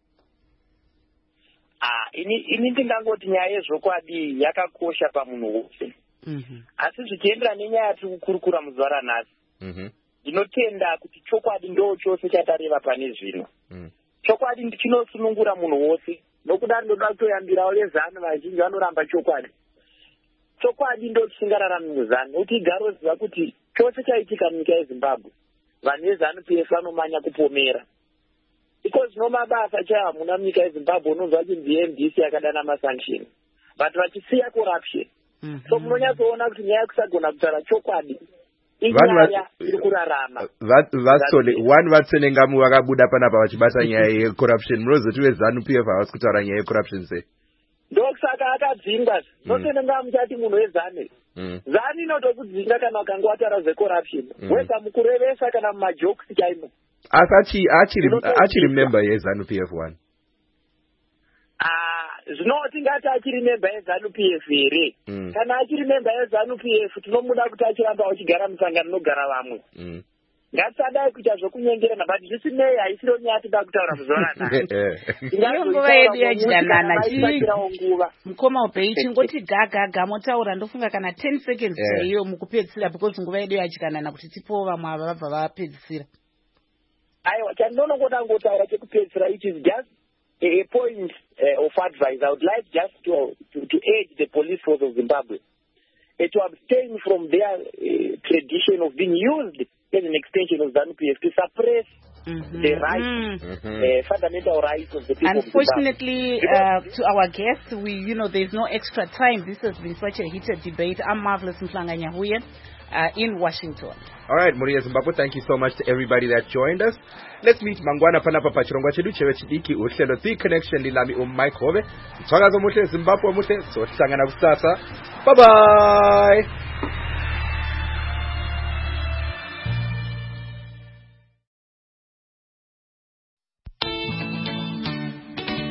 Ah, ini ini ndingangoti nyaya yezvokwadi yakakosha pamunhu wose. Mm-hmm. Asi zvichienderana nenyaya yatiri kukurukura muzuva ranhasi ndinotenda mm-hmm. kuti chokwadi ndo chose chatareva pane zvino mm. chokwadi chinosunungura munhu wose nokudaro ndoda kutoyambirawo vezano vazhinji vanoramba chokwadi. Chokwadi ndo chisingararami muzano nokuti igaro ziva kuti chose chaitika munyika yeZimbabwe vanhu vezanu P F vanomanya kupomera iko zvino mabasa chaiva muna munyika yeZimbabwe unonzwa chinzi M D C yakadana masanction vanhu vachisiya corruption. Mm-hmm. So munonyatsoona kuti nyaya kusagona kutaura chokwadi inyaya iri kurarama. Vasole one vatsenengamu vakabuda panapa vachibata nyaya yecorruption munozoti vezanu P F havasi kutaura nyaya yecorruption sei? Ndokusaka akadzingwa notsenengamu chati munhu wezane zani inotokudzinga kana ukanga wataura zvecorruption wega mukurevesa kana mumajokisi chaimo Asachi achiri member yeZANU P F one. Ah, zvinoti ngati achiri member yeZANU P F here. Kana achiri member yeZANU P F tinomuda kuti achiramba achigara musangano nogara vamwe. Ngasadai kuita zvokunyengerana but zvisinei haisiro nyaya toda kutaura muzora iyo nguva yedu yajidanana mukoma upei chingoti gagaga motaura ndofunga kana ten seconds chaiyo mukupedzisira because nguva yedu yajidanana kuti tipowo vamwe ava vabva vapedzisira. Aiwa, chandinonogoda ngotaura chekupedzisira which is just a point uh, of advice. I would like just to, to, to urge the police force of Zimbabwe uh, to abstain from their uh, tradition of being used as an extension of ZANU P F to suppress mm-hmm. the rights, mm-hmm. uh, fundamental rights of the people. Unfortunately, uh, to our guests, we, you know, there's no extra time. This has been such a heated debate. I'm Marvelous Mhlanga Nyahuyen. Uh, in Washington. All right, Muria Zimbabwe, thank you so much to everybody that joined us. Let's meet Mangwana Panapa Pachirongwa Chedu Chewe Chidiki Uhlelo The Connection Lilami Um Mike Hove. Mtwagazo Muhle Zimbabwe Muhle so hlangana kusasa. Bye bye.